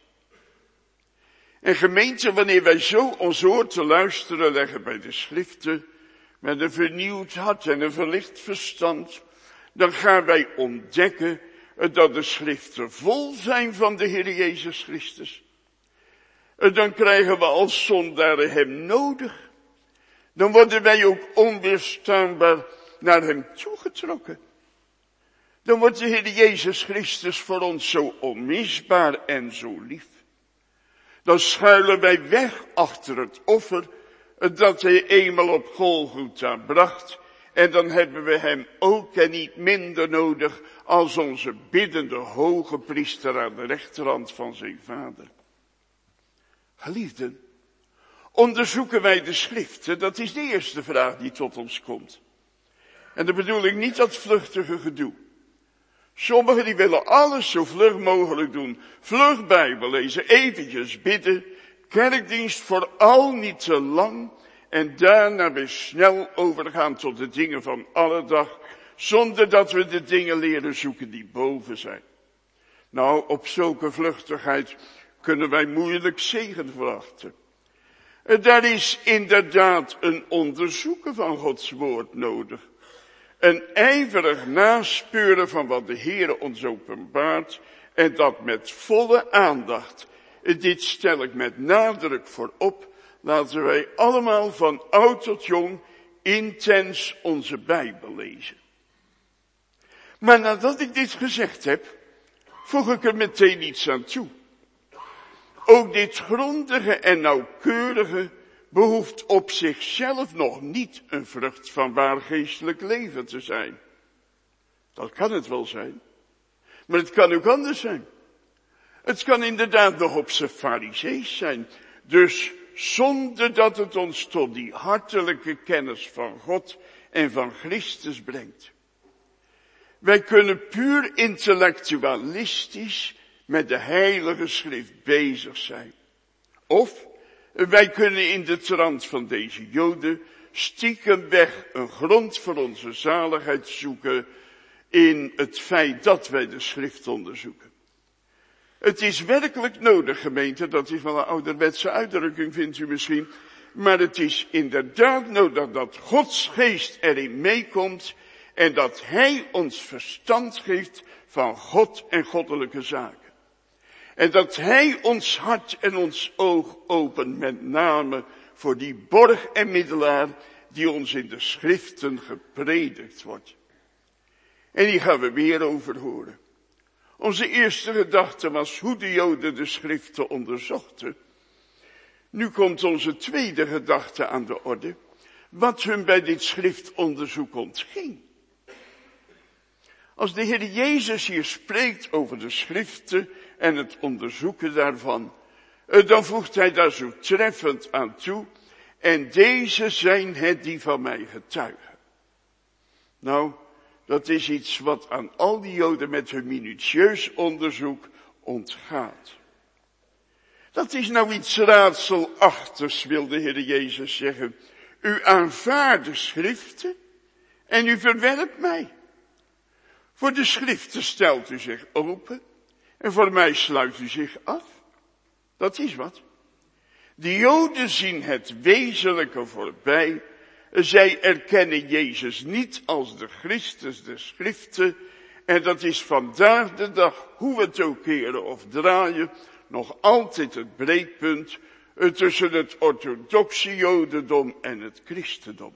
Speaker 2: En gemeente, wanneer wij zo ons oor te luisteren leggen bij de schriften, met een vernieuwd hart en een verlicht verstand, dan gaan wij ontdekken dat de schriften vol zijn van de Heer Jezus Christus. Dan krijgen we als zondaren hem nodig. Dan worden wij ook onweerstaanbaar naar hem toegetrokken. Dan wordt de Heer Jezus Christus voor ons zo onmisbaar en zo lief. Dan schuilen wij weg achter het offer dat hij eenmaal op Golgotha bracht. En dan hebben we hem ook en niet minder nodig als onze biddende hoge priester aan de rechterhand van zijn vader. Geliefden, onderzoeken wij de schriften? Dat is de eerste vraag die tot ons komt. En dan bedoel ik niet dat vluchtige gedoe. Sommigen die willen alles zo vlug mogelijk doen. Vlug Bijbel lezen, eventjes bidden, kerkdienst vooral niet te lang en daarna weer snel overgaan tot de dingen van alle dag, zonder dat we de dingen leren zoeken die boven zijn. Nou, op zulke vluchtigheid kunnen wij moeilijk zegen verwachten. Daar is inderdaad een onderzoeken van Gods woord nodig. Een ijverig naspeuren van wat de Heere ons openbaart en dat met volle aandacht. Dit stel ik met nadruk voorop. Laten wij allemaal van oud tot jong intens onze Bijbel lezen. Maar nadat ik dit gezegd heb, voeg ik er meteen iets aan toe. Ook dit grondige en nauwkeurige behoeft op zichzelf nog niet een vrucht van waar geestelijk leven te zijn. Dat kan het wel zijn, maar het kan ook anders zijn. Het kan inderdaad nog op zijn farisees zijn, dus zonder dat het ons tot die hartelijke kennis van God en van Christus brengt. Wij kunnen puur intellectualistisch met de Heilige Schrift bezig zijn. Of wij kunnen in de trant van deze Joden stiekem weg een grond voor onze zaligheid zoeken in het feit dat wij de Schrift onderzoeken. Het is werkelijk nodig, gemeente, dat is wel een ouderwetse uitdrukking, vindt u misschien, maar het is inderdaad nodig dat Gods geest erin meekomt en dat Hij ons verstand geeft van God en goddelijke zaken. En dat Hij ons hart en ons oog opent, met name voor die borg en middelaar die ons in de schriften gepredikt wordt. En hier gaan we weer over horen. Onze eerste gedachte was hoe de Joden de schriften onderzochten. Nu komt onze tweede gedachte aan de orde, wat hun bij dit schriftonderzoek ontging. Als de Heer Jezus hier spreekt over de schriften en het onderzoeken daarvan, dan voegt hij daar zo treffend aan toe, en deze zijn het die van mij getuigen. Nou, dat is iets wat aan al die Joden met hun minutieus onderzoek ontgaat. Dat is nou iets raadselachtigs, wil de Heer Jezus zeggen. U aanvaardt de schriften en u verwerpt mij. Voor de schriften stelt u zich open en voor mij sluit u zich af. Dat is wat. De Joden zien het wezenlijke voorbij. Zij erkennen Jezus niet als de Christus der schriften. En dat is vandaag de dag, hoe we het ook keren of draaien, nog altijd het breekpunt tussen het orthodoxe Jodendom en het christendom.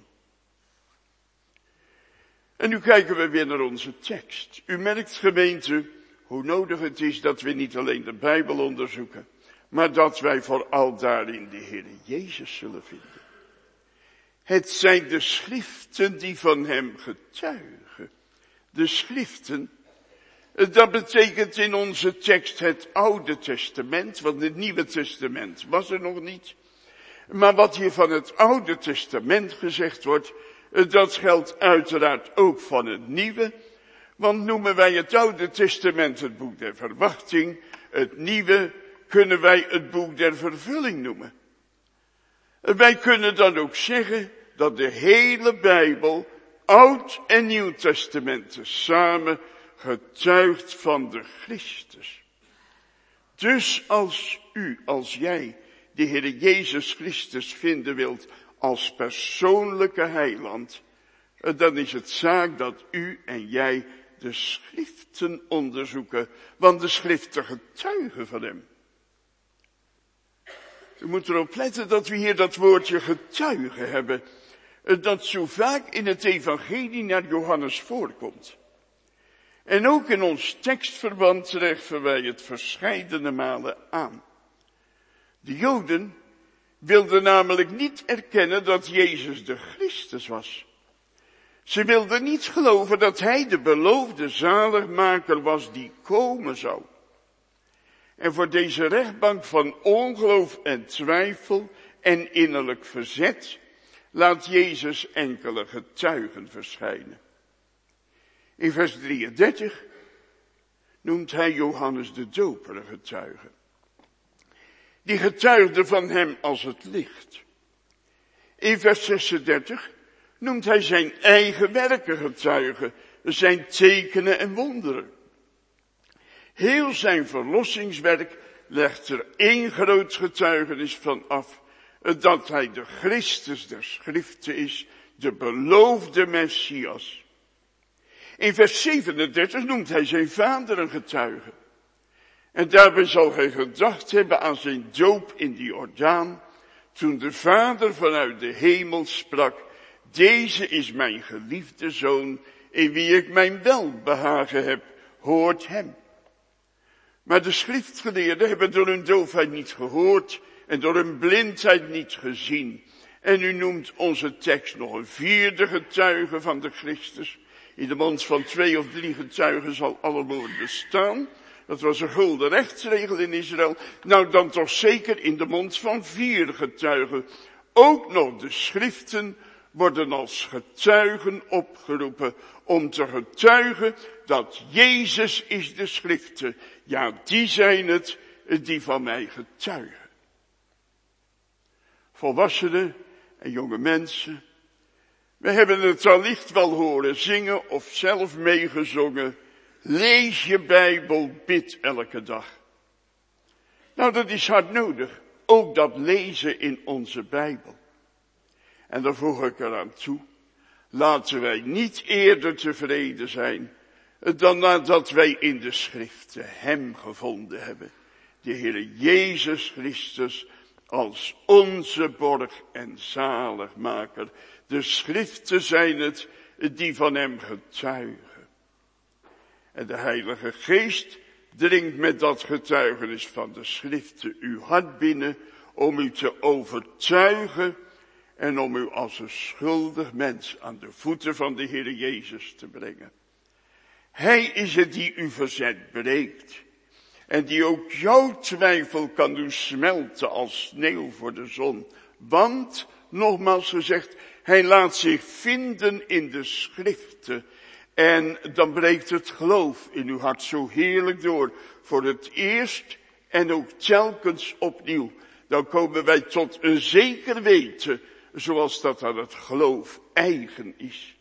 Speaker 2: En nu kijken we weer naar onze tekst. U merkt, gemeente, hoe nodig het is dat we niet alleen de Bijbel onderzoeken, maar dat wij vooral daarin de Heer Jezus zullen vinden. Het zijn de schriften die van hem getuigen. De schriften, dat betekent in onze tekst het Oude Testament, want het Nieuwe Testament was er nog niet. Maar wat hier van het Oude Testament gezegd wordt, dat geldt uiteraard ook van het Nieuwe. Want noemen wij het Oude Testament het boek der verwachting, het Nieuwe kunnen wij het boek der vervulling noemen. Wij kunnen dan ook zeggen dat de hele Bijbel, Oud en Nieuw Testamenten samen, getuigt van de Christus. Dus als u, als jij, de Heer Jezus Christus vinden wilt als persoonlijke heiland, dan is het zaak dat u en jij de schriften onderzoeken, want de schriften getuigen van hem. U moet erop letten dat we hier dat woordje getuigen hebben, dat zo vaak in het evangelie naar Johannes voorkomt. En ook in ons tekstverband treffen wij het verscheidene malen aan. De Joden wilden namelijk niet erkennen dat Jezus de Christus was. Ze wilden niet geloven dat hij de beloofde zaligmaker was die komen zou. En voor deze rechtbank van ongeloof en twijfel en innerlijk verzet laat Jezus enkele getuigen verschijnen. In vers drieëndertig noemt hij Johannes de Doper een getuige. Die getuigde van hem als het licht. In vers zesendertig noemt hij zijn eigen werken getuigen, zijn tekenen en wonderen. Heel zijn verlossingswerk legt er één groot getuigenis van af, dat hij de Christus der schriften is, de beloofde Messias. In vers zevenendertig noemt hij zijn vader een getuige. En daarbij zal hij gedacht hebben aan zijn doop in de Jordaan, toen de vader vanuit de hemel sprak, deze is mijn geliefde zoon, in wie ik mijn welbehagen heb, hoort hem. Maar de schriftgeleerden hebben door hun doofheid niet gehoord en door hun blindheid niet gezien. En u noemt onze tekst nog een vierde getuige van de Christus. In de mond van twee of drie getuigen zal alle woord bestaan. Dat was een gulden rechtsregel in Israël. Nou dan toch zeker in de mond van vier getuigen. Ook nog de schriften worden als getuigen opgeroepen om te getuigen dat Jezus is de schriften. Ja, die zijn het die van mij getuigen. Volwassenen en jonge mensen, we hebben het allicht wel horen zingen of zelf meegezongen. Lees je Bijbel, bid elke dag. Nou, dat is hard nodig. Ook dat lezen in onze Bijbel. En dan voeg ik eraan toe, laten wij niet eerder tevreden zijn dan nadat wij in de schriften hem gevonden hebben. De Heer Jezus Christus als onze borg en zaligmaker. De schriften zijn het die van hem getuigen. En de Heilige Geest dringt met dat getuigenis van de schriften uw hart binnen om u te overtuigen en om u als een schuldig mens aan de voeten van de Heer Jezus te brengen. Hij is het die uw verzet breekt en die ook jouw twijfel kan doen smelten als sneeuw voor de zon. Want, nogmaals gezegd, hij laat zich vinden in de schriften. En dan breekt het geloof in uw hart zo heerlijk door. Voor het eerst en ook telkens opnieuw. Dan komen wij tot een zeker weten, zoals dat aan het geloof eigen is.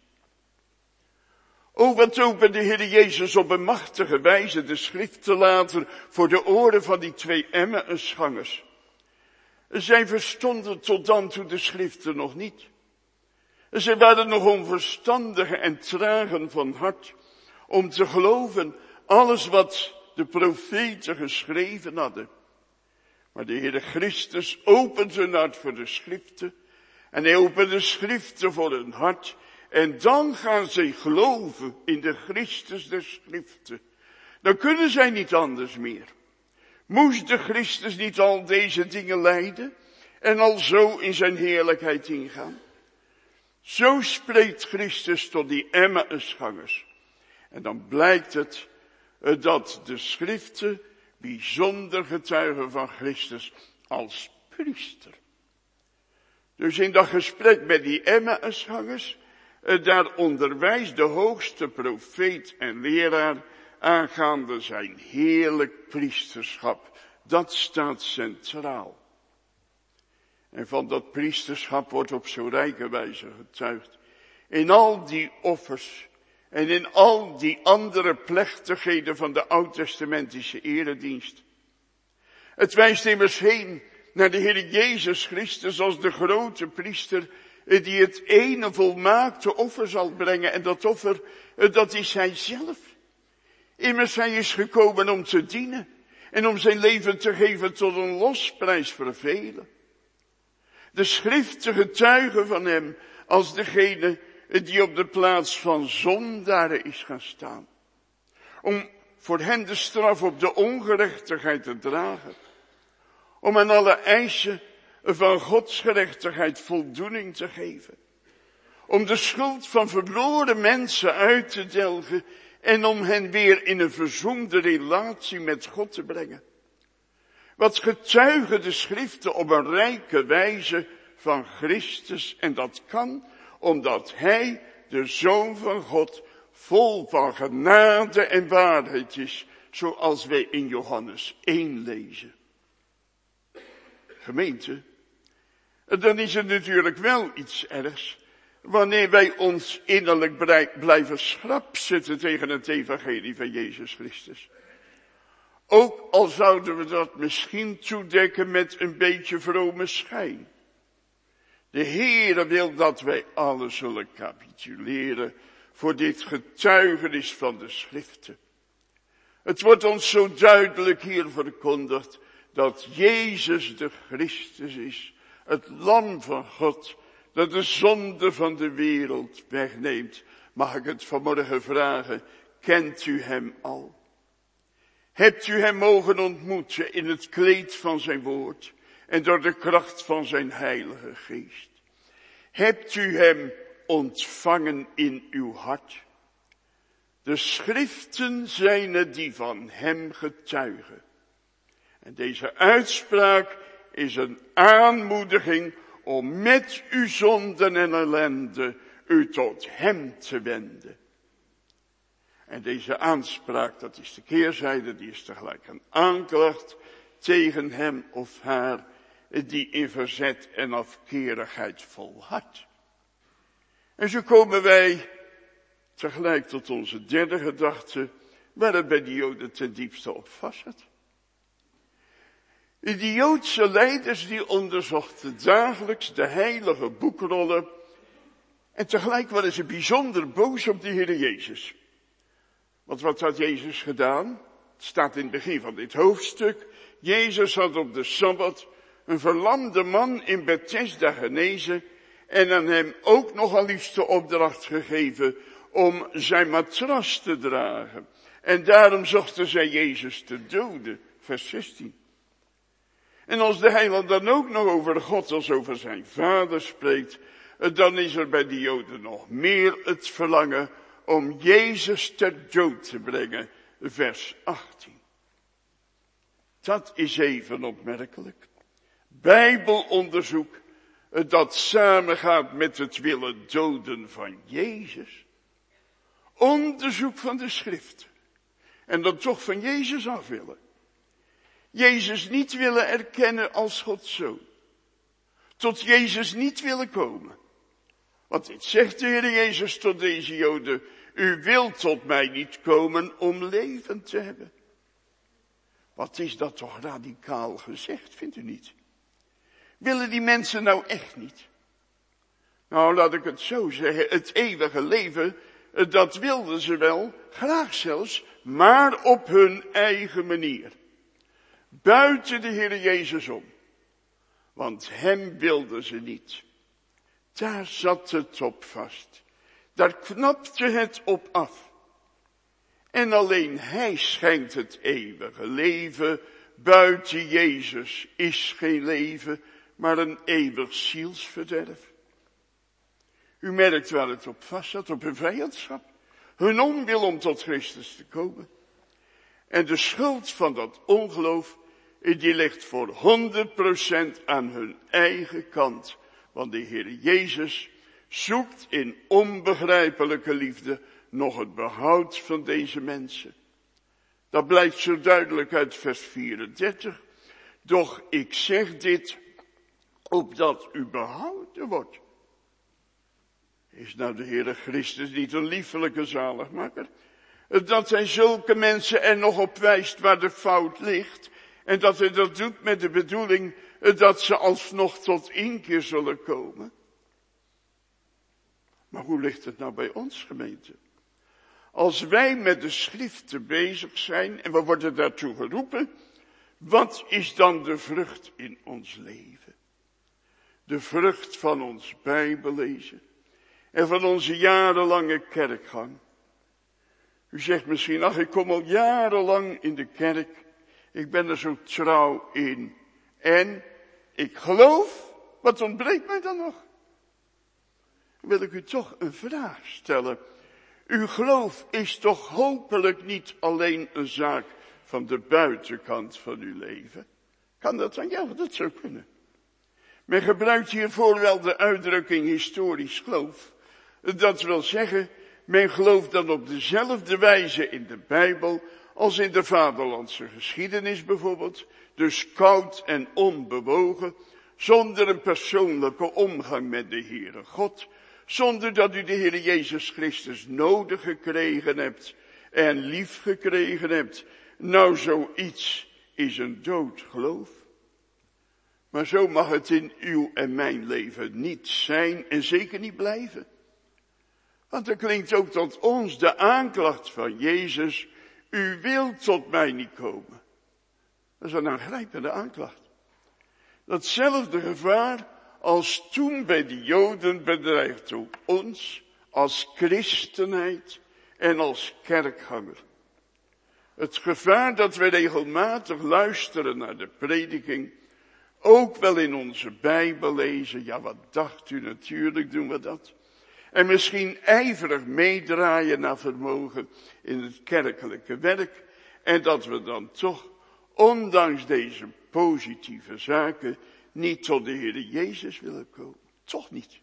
Speaker 2: O, wat opent de Heer Jezus op een machtige wijze de schriften later voor de oren van die twee Emmausgangers. Zij verstonden tot dan toe de schriften nog niet. Ze waren nog onverstandigen en tragen van hart om te geloven alles wat de profeten geschreven hadden. Maar de Heere Christus opent hun hart voor de schriften en hij opent de schriften voor hun hart. En dan gaan zij geloven in de Christus der schriften. Dan kunnen zij niet anders meer. Moest de Christus niet al deze dingen lijden en al zo in zijn heerlijkheid ingaan? Zo spreekt Christus tot die Emmausgangers. En dan blijkt het dat de schriften bijzonder getuigen van Christus als priester. Dus in dat gesprek met die Emmausgangers, daar onderwijst de hoogste profeet en leraar aangaande zijn heerlijk priesterschap. Dat staat centraal. En van dat priesterschap wordt op zo rijke wijze getuigd. In al die offers en in al die andere plechtigheden van de oud-testamentische eredienst. Het wijst immers heen naar de Heer Jezus Christus als de grote priester die het ene volmaakte offer zal brengen. En dat offer, dat is hij zelf. Immers hij is gekomen om te dienen en om zijn leven te geven tot een losprijs voor velen. De schriften getuigen van hem als degene die op de plaats van zondaren is gaan staan. Om voor hen de straf op de ongerechtigheid te dragen. Om aan alle eisen van Gods gerechtigheid voldoening te geven. Om de schuld van verloren mensen uit te delgen en om hen weer in een verzoende relatie met God te brengen. Wat getuigen de schriften op een rijke wijze van Christus. En dat kan omdat hij, de Zoon van God, vol van genade en waarheid is. Zoals wij in Johannes één lezen. Gemeente, dan is het natuurlijk wel iets ergs wanneer wij ons innerlijk blijven schrap zitten tegen het evangelie van Jezus Christus. Ook al zouden we dat misschien toedekken met een beetje vrome schijn. De Heere wil dat wij alle zullen capituleren voor dit getuigenis van de schriften. Het wordt ons zo duidelijk hier verkondigd dat Jezus de Christus is, het lam van God, dat de zonde van de wereld wegneemt. Mag ik het vanmorgen vragen, kent u hem al? Hebt u hem mogen ontmoeten in het kleed van zijn woord en door de kracht van zijn heilige geest? Hebt u hem ontvangen in uw hart? De schriften zijn het die van hem getuigen. En deze uitspraak is een aanmoediging om met uw zonden en ellende u tot hem te wenden. En deze aanspraak, dat is de keerzijde, die is tegelijk een aanklacht tegen hem of haar die in verzet en afkerigheid volhardt. En zo komen wij tegelijk tot onze derde gedachte, waar het bij de Joden ten diepste op vastzit. De Joodse leiders die onderzochten dagelijks de heilige boekrollen en tegelijk waren ze bijzonder boos op de Heer Jezus. Want wat had Jezus gedaan? Het staat in het begin van dit hoofdstuk. Jezus had op de Sabbat een verlamde man in Bethesda genezen en aan hem ook nog al liefst de opdracht gegeven om zijn matras te dragen. En daarom zochten zij Jezus te doden. Vers zestien. En als de heiland dan ook nog over God als over zijn vader spreekt, dan is er bij de Joden nog meer het verlangen om Jezus ter dood te brengen. Vers achttien. Dat is even opmerkelijk. Bijbelonderzoek dat samengaat met het willen doden van Jezus. Onderzoek van de schrift. En dan toch van Jezus af willen. Jezus niet willen erkennen als Gods zoon. Tot Jezus niet willen komen. Want dit zegt de Heer Jezus tot deze Joden. U wilt tot mij niet komen om leven te hebben. Wat is dat toch radicaal gezegd, vindt u niet? Willen die mensen nou echt niet? Nou, laat ik het zo zeggen, het eeuwige leven, dat wilden ze wel, graag zelfs, maar op hun eigen manier. Buiten de Heer Jezus om. Want hem wilden ze niet. Daar zat het op vast. Daar knapte het op af. En alleen hij schenkt het eeuwige leven. Buiten Jezus is geen leven, maar een eeuwig zielsverderf. U merkt waar het op vast zat, op hun vijandschap. Hun onwil om tot Christus te komen. En de schuld van dat ongeloof, die ligt voor honderd procent aan hun eigen kant. Want de Heer Jezus zoekt in onbegrijpelijke liefde nog het behoud van deze mensen. Dat blijkt zo duidelijk uit vers vierendertig. Doch ik zeg dit, opdat u behouden wordt. Is nou de Heere Christus niet een liefelijke zaligmaker? Dat hij zulke mensen er nog op wijst waar de fout ligt. En dat hij dat doet met de bedoeling dat ze alsnog tot inkeer zullen komen. Maar hoe ligt het nou bij ons, gemeente? Als wij met de schriften bezig zijn en we worden daartoe geroepen, wat is dan de vrucht in ons leven? De vrucht van ons Bijbellezen en van onze jarenlange kerkgang. U zegt misschien, ach, ik kom al jarenlang in de kerk, ik ben er zo trouw in. En ik geloof, wat ontbreekt mij dan nog? Wil ik u toch een vraag stellen. Uw geloof is toch hopelijk niet alleen een zaak van de buitenkant van uw leven? Kan dat dan? Ja, dat zou kunnen. Men gebruikt hiervoor wel de uitdrukking historisch geloof. Dat wil zeggen, men gelooft dan op dezelfde wijze in de Bijbel als in de vaderlandse geschiedenis bijvoorbeeld. Dus koud en onbewogen, zonder een persoonlijke omgang met de Heere God. Zonder dat u de Heer Jezus Christus nodig gekregen hebt en lief gekregen hebt. Nou, zoiets is een dood geloof. Maar zo mag het in uw en mijn leven niet zijn en zeker niet blijven. Want er klinkt ook tot ons de aanklacht van Jezus. U wilt tot mij niet komen. Dat is een aangrijpende aanklacht. Datzelfde gevaar als toen bij de Joden bedreigt ook ons als christenheid en als kerkganger. Het gevaar dat we regelmatig luisteren naar de prediking, ook wel in onze Bijbel lezen, ja wat dacht u, natuurlijk doen we dat. En misschien ijverig meedraaien naar vermogen in het kerkelijke werk. En dat we dan toch, ondanks deze positieve zaken, niet tot de Heer Jezus willen komen. Toch niet.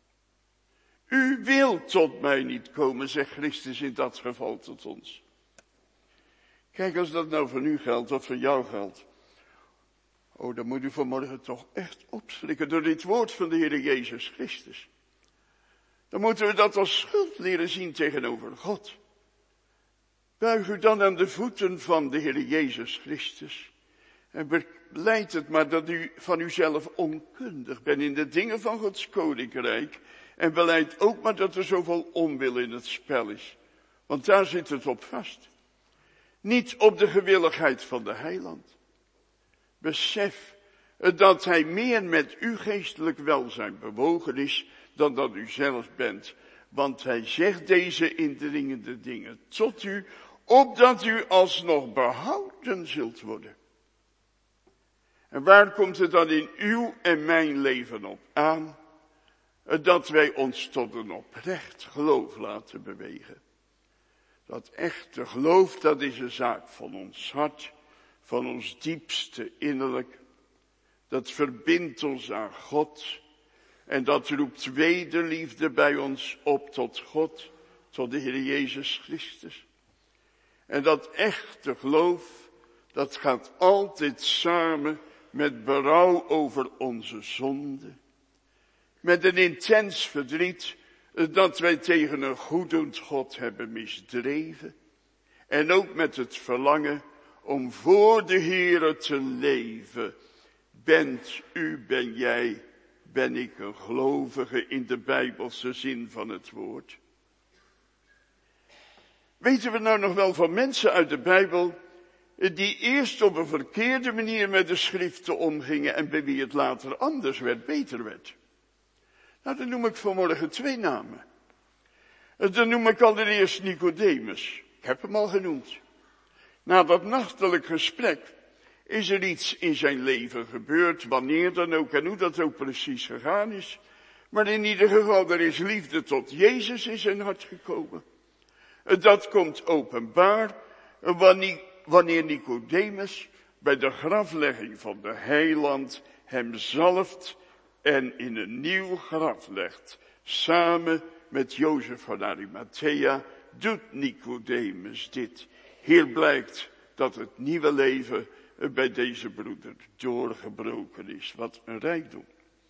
Speaker 2: U wilt tot mij niet komen, zegt Christus in dat geval tot ons. Kijk, als dat nou voor u geldt of voor jou geldt. Oh, dan moet u vanmorgen toch echt opschrikken door dit woord van de Heer Jezus Christus. Dan moeten we dat als schuld leren zien tegenover God. Buig u dan aan de voeten van de Heer Jezus Christus. En beleid het maar dat u van uzelf onkundig bent in de dingen van Gods koninkrijk. En beleid ook maar dat er zoveel onwil in het spel is. Want daar zit het op vast. Niet op de gewilligheid van de heiland. Besef dat hij meer met uw geestelijk welzijn bewogen is dan dat u zelf bent. Want hij zegt deze indringende dingen tot u, opdat u alsnog behouden zult worden. En waar komt het dan in uw en mijn leven op aan? Dat wij ons tot een oprecht geloof laten bewegen. Dat echte geloof, dat is een zaak van ons hart, van ons diepste innerlijk. Dat verbindt ons aan God. En dat roept wederliefde bij ons op tot God, tot de Heer Jezus Christus. En dat echte geloof, dat gaat altijd samen met berouw over onze zonde. Met een intens verdriet dat wij tegen een goeddoend God hebben misdreven. En ook met het verlangen om voor de Heere te leven. Bent u, ben jij, ben ik een gelovige in de Bijbelse zin van het woord. Weten we nou nog wel van mensen uit de Bijbel die eerst op een verkeerde manier met de schriften omgingen en bij wie het later anders werd, beter werd? Nou, dan noem ik vanmorgen twee namen. Dan noem ik allereerst Nicodemus. Ik heb hem al genoemd. Na dat nachtelijk gesprek is er iets in zijn leven gebeurd, wanneer dan ook en hoe dat ook precies gegaan is. Maar in ieder geval, er is liefde tot Jezus in zijn hart gekomen. Dat komt openbaar wanneer Nicodemus bij de graflegging van de heiland hem zalft en in een nieuw graf legt. Samen met Jozef van Arimathea doet Nicodemus dit. Hier blijkt dat het nieuwe leven bij deze broeder doorgebroken is. Wat een rijkdom.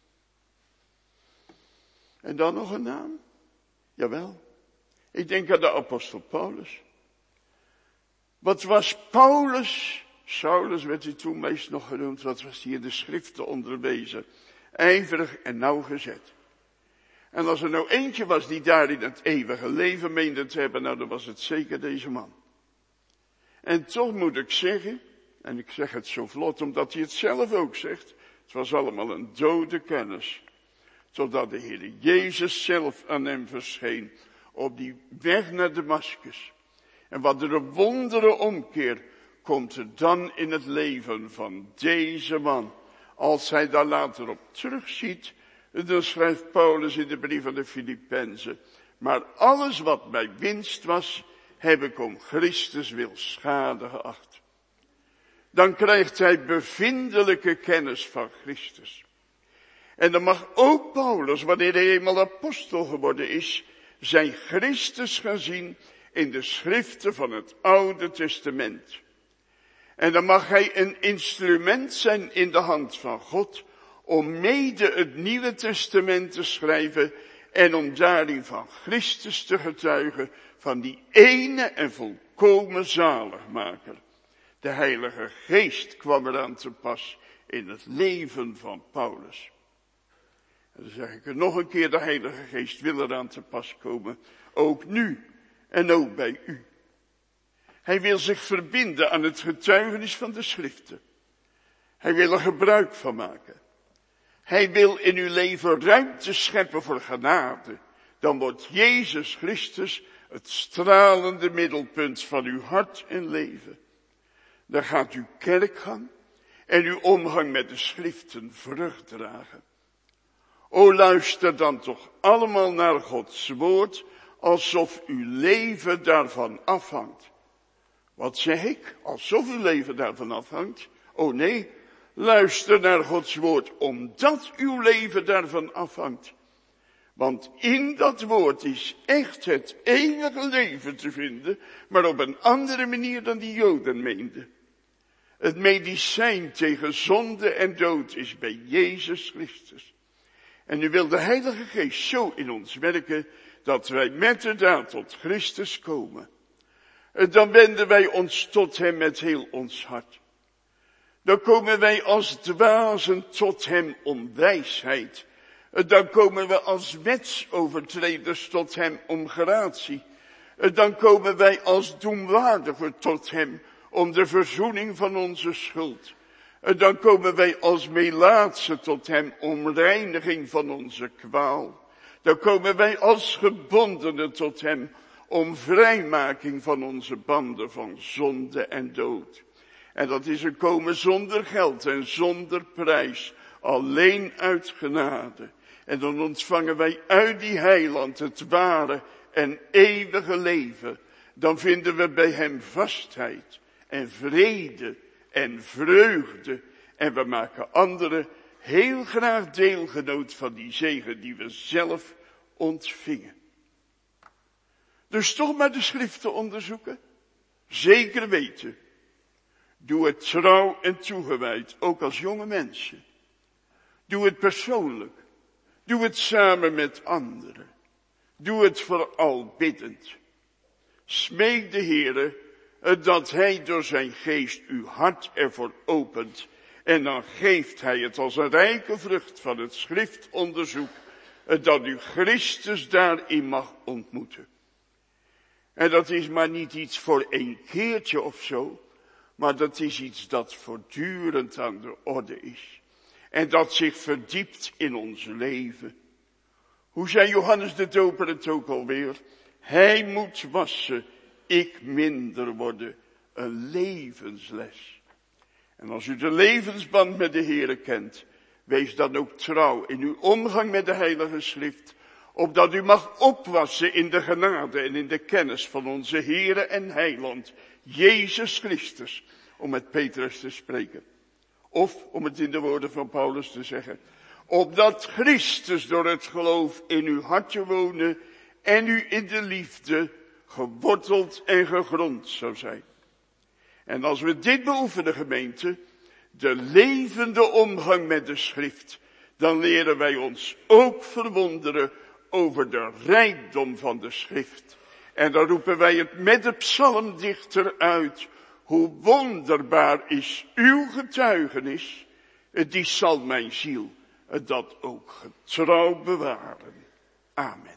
Speaker 2: En dan nog een naam? Jawel. Ik denk aan de apostel Paulus. Wat was Paulus? Saulus werd hij toen meest nog genoemd. Wat was hij in de schriften onderwezen? Ijverig en nauwgezet. En als er nou eentje was die daarin het eeuwige leven meende te hebben, nou dan was het zeker deze man. En toch moet ik zeggen, en ik zeg het zo vlot omdat hij het zelf ook zegt, het was allemaal een dode kennis. Totdat de Heer Jezus zelf aan hem verscheen op die weg naar Damaskus. En wat er een wondere omkeer komt er dan in het leven van deze man. Als hij daar later op terugziet, dan schrijft Paulus in de brief aan de Filippenzen. Maar alles wat mij winst was, heb ik om Christus wil schade geacht. Dan krijgt hij bevindelijke kennis van Christus. En dan mag ook Paulus, wanneer hij eenmaal apostel geworden is, zijn Christus gaan zien in de schriften van het Oude Testament. En dan mag hij een instrument zijn in de hand van God, om mede het Nieuwe Testament te schrijven en om daarin van Christus te getuigen, van die ene en volkomen zaligmaker. De Heilige Geest kwam eraan te pas in het leven van Paulus. En dan zeg ik er nog een keer, de Heilige Geest wil eraan te pas komen, ook nu en ook bij u. Hij wil zich verbinden aan het getuigenis van de schriften. Hij wil er gebruik van maken. Hij wil in uw leven ruimte scheppen voor genade. dan wordt Jezus Christus het stralende middelpunt van uw hart en leven. Dan gaat uw kerkgang en uw omgang met de schriften vrucht dragen. O, luister dan toch allemaal naar Gods woord, alsof uw leven daarvan afhangt. Wat zeg ik? Alsof uw leven daarvan afhangt? Oh nee, luister naar Gods woord, omdat uw leven daarvan afhangt. Want in dat woord is echt het eeuwige leven te vinden, maar op een andere manier dan die Joden meenden. Het medicijn tegen zonde en dood is bij Jezus Christus. En nu wil de Heilige Geest zo in ons werken, dat wij met de daad tot Christus komen. Dan wenden wij ons tot hem met heel ons hart. Dan komen wij als dwazen tot hem om wijsheid. Dan komen we als wetsovertreders tot hem om gratie. Dan komen wij als doemwaardigen tot hem om de verzoening van onze schuld. Dan komen wij als melaatsen tot hem om reiniging van onze kwaal. Dan komen wij als gebondenen tot hem om vrijmaking van onze banden van zonde en dood. En dat is een komen zonder geld en zonder prijs, alleen uit genade. En dan ontvangen wij uit die heiland het ware en eeuwige leven. Dan vinden we bij hem vastheid en vrede en vreugde. En we maken anderen heel graag deelgenoot van die zegen die we zelf ontvingen. Dus toch maar de schriften onderzoeken. Zeker weten. Doe het trouw en toegewijd, ook als jonge mensen. Doe het persoonlijk. Doe het samen met anderen. Doe het vooral biddend. Smeek de Heere dat hij door zijn geest uw hart ervoor opent. En dan geeft hij het als een rijke vrucht van het schriftonderzoek, dat u Christus daarin mag ontmoeten. En dat is maar niet iets voor een keertje of zo, maar dat is iets dat voortdurend aan de orde is. En dat zich verdiept in ons leven. Hoe zei Johannes de Doper het ook alweer? Hij moet wassen, ik minder worden. Een levensles. En als u de levensband met de Heere kent, wees dan ook trouw in uw omgang met de Heilige Schrift, opdat u mag opwassen in de genade en in de kennis van onze Heere en Heiland, Jezus Christus, om met Petrus te spreken. Of, om het in de woorden van Paulus te zeggen, opdat Christus door het geloof in uw hartje wonen en u in de liefde geworteld en gegrond zou zijn. En als we dit beoefenen, gemeente, de levende omgang met de schrift, dan leren wij ons ook verwonderen over de rijkdom van de schrift. En dan roepen wij het met de psalmdichter uit, hoe wonderbaar is uw getuigenis, die zal mijn ziel dat ook getrouw bewaren. Amen.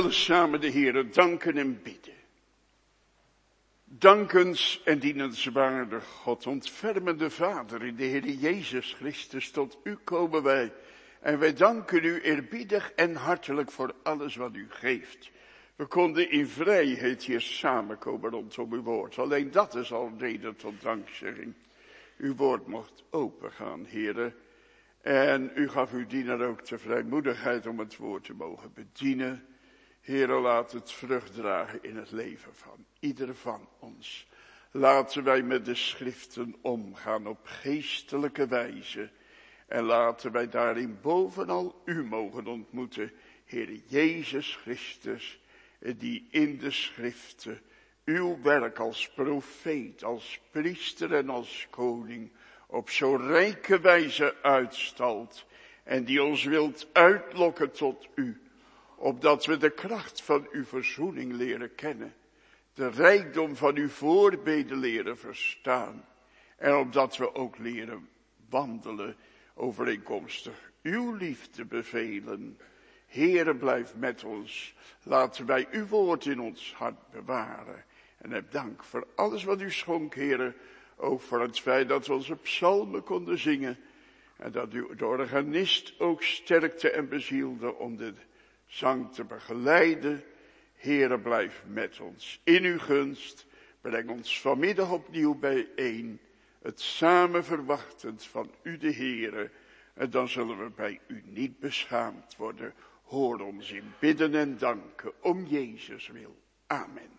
Speaker 2: willen samen de Heere danken en bidden. Dankens en dienenswaardig God, ontfermende Vader in de Heer Jezus Christus, tot u komen wij. En wij danken u eerbiedig en hartelijk voor alles wat u geeft. We konden in vrijheid hier samenkomen rondom uw woord. Alleen dat is al reden tot dankzegging. Uw woord mocht opengaan, Heere. En u gaf uw dienaar ook de vrijmoedigheid om het woord te mogen bedienen. Heere, laat het vrucht dragen in het leven van ieder van ons. Laten wij met de schriften omgaan op geestelijke wijze. En laten wij daarin bovenal u mogen ontmoeten, Heere Jezus Christus, die in de schriften uw werk als profeet, als priester en als koning op zo rijke wijze uitstalt. En die ons wilt uitlokken tot u, opdat we de kracht van uw verzoening leren kennen, de rijkdom van uw voorbeden leren verstaan, en opdat we ook leren wandelen overeenkomstig uw liefde bevelen. Heere, blijf met ons. Laten wij uw woord in ons hart bewaren. En heb dank voor alles wat u schonk, Heere. Ook voor het feit dat we onze psalmen konden zingen. En dat u de organist ook sterkte en bezielde om de zang te begeleiden. Heere, blijf met ons. In uw gunst, breng ons vanmiddag opnieuw bijeen. Het samen verwachtend van u de Heere. En dan zullen we bij u niet beschaamd worden. Hoor ons in bidden en danken om Jezus wil. Amen.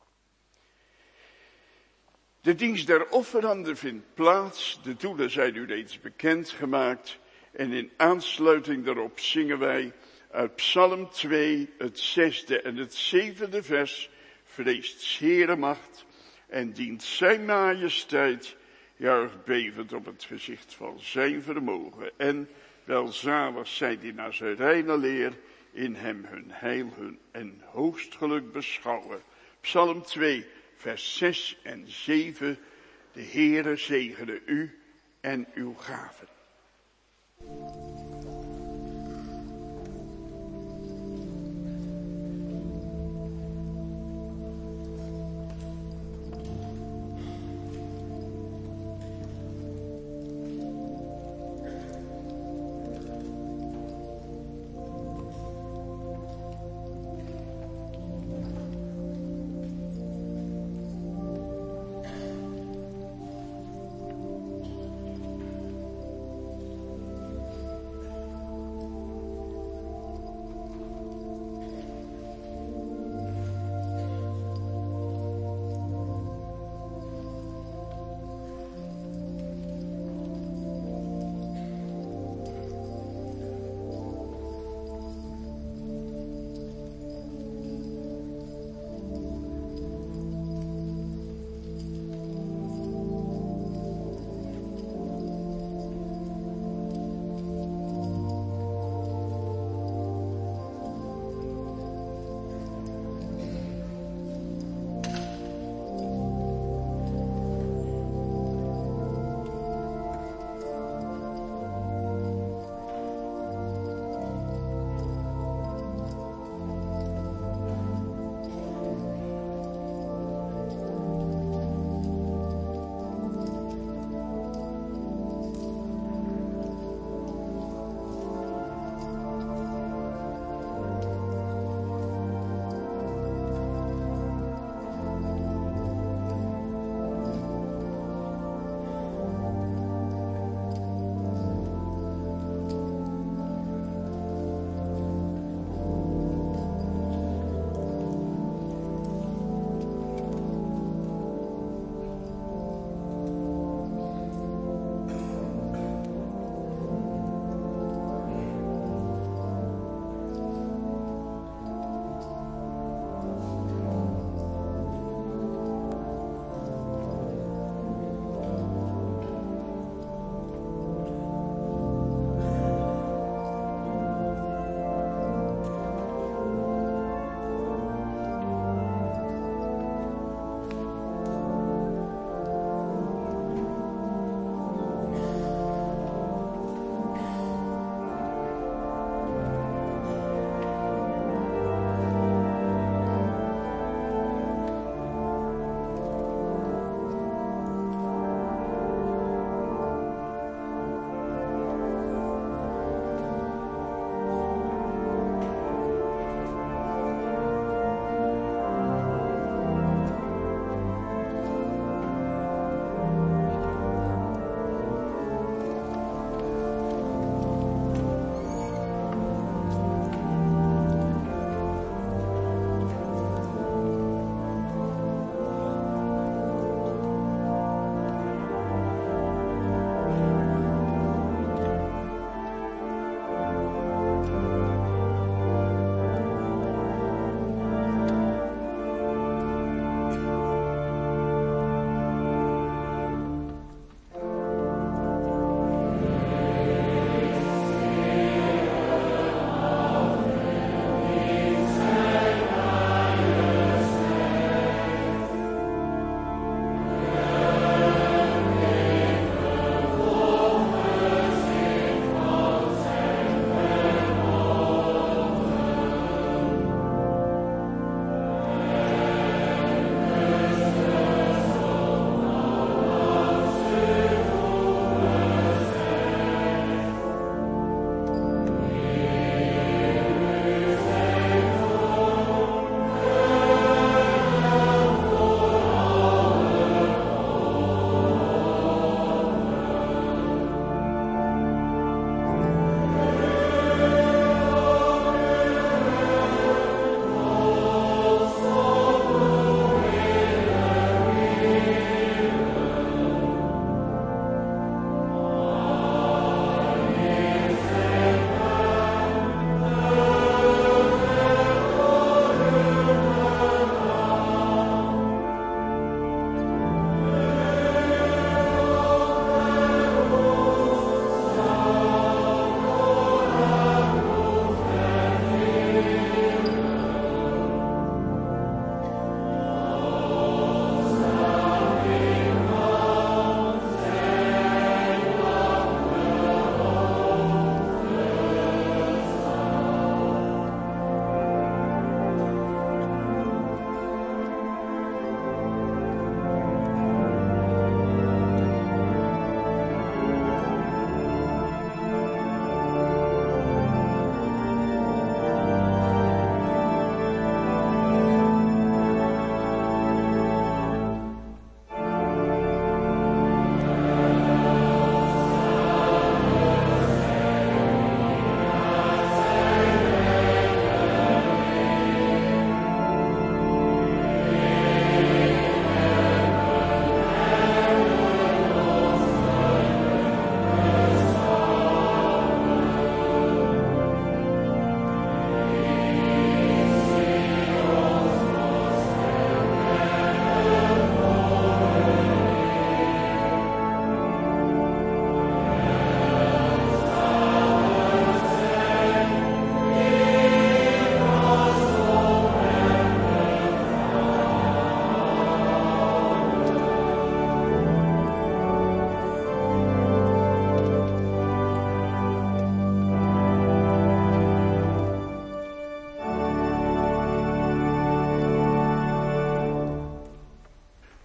Speaker 2: De dienst der offeranden vindt plaats. De doelen zijn u reeds bekendgemaakt. En in aansluiting daarop zingen wij uit Psalm twee, het zesde en het zevende vers. Vreest 's Heere macht en dient zijn majesteit. Juicht bevend op het gezicht van zijn vermogen. En welzalig zij die naar zijn reine leer in hem hun heil hun en hoogst geluk beschouwen. Psalm twee, vers zes en zeven. De Heere zegene u en uw gaven.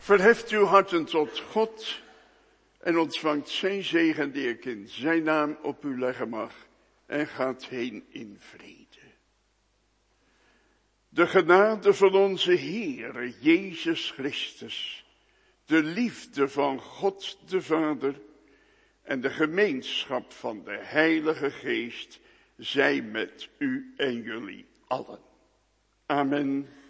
Speaker 2: Verheft uw harten tot God en ontvangt zijn zegen die ik in zijn naam op u leggen mag. En gaat heen in vrede. De genade van onze Heere Jezus Christus, de liefde van God de Vader en de gemeenschap van de Heilige Geest zij met u en jullie allen. Amen.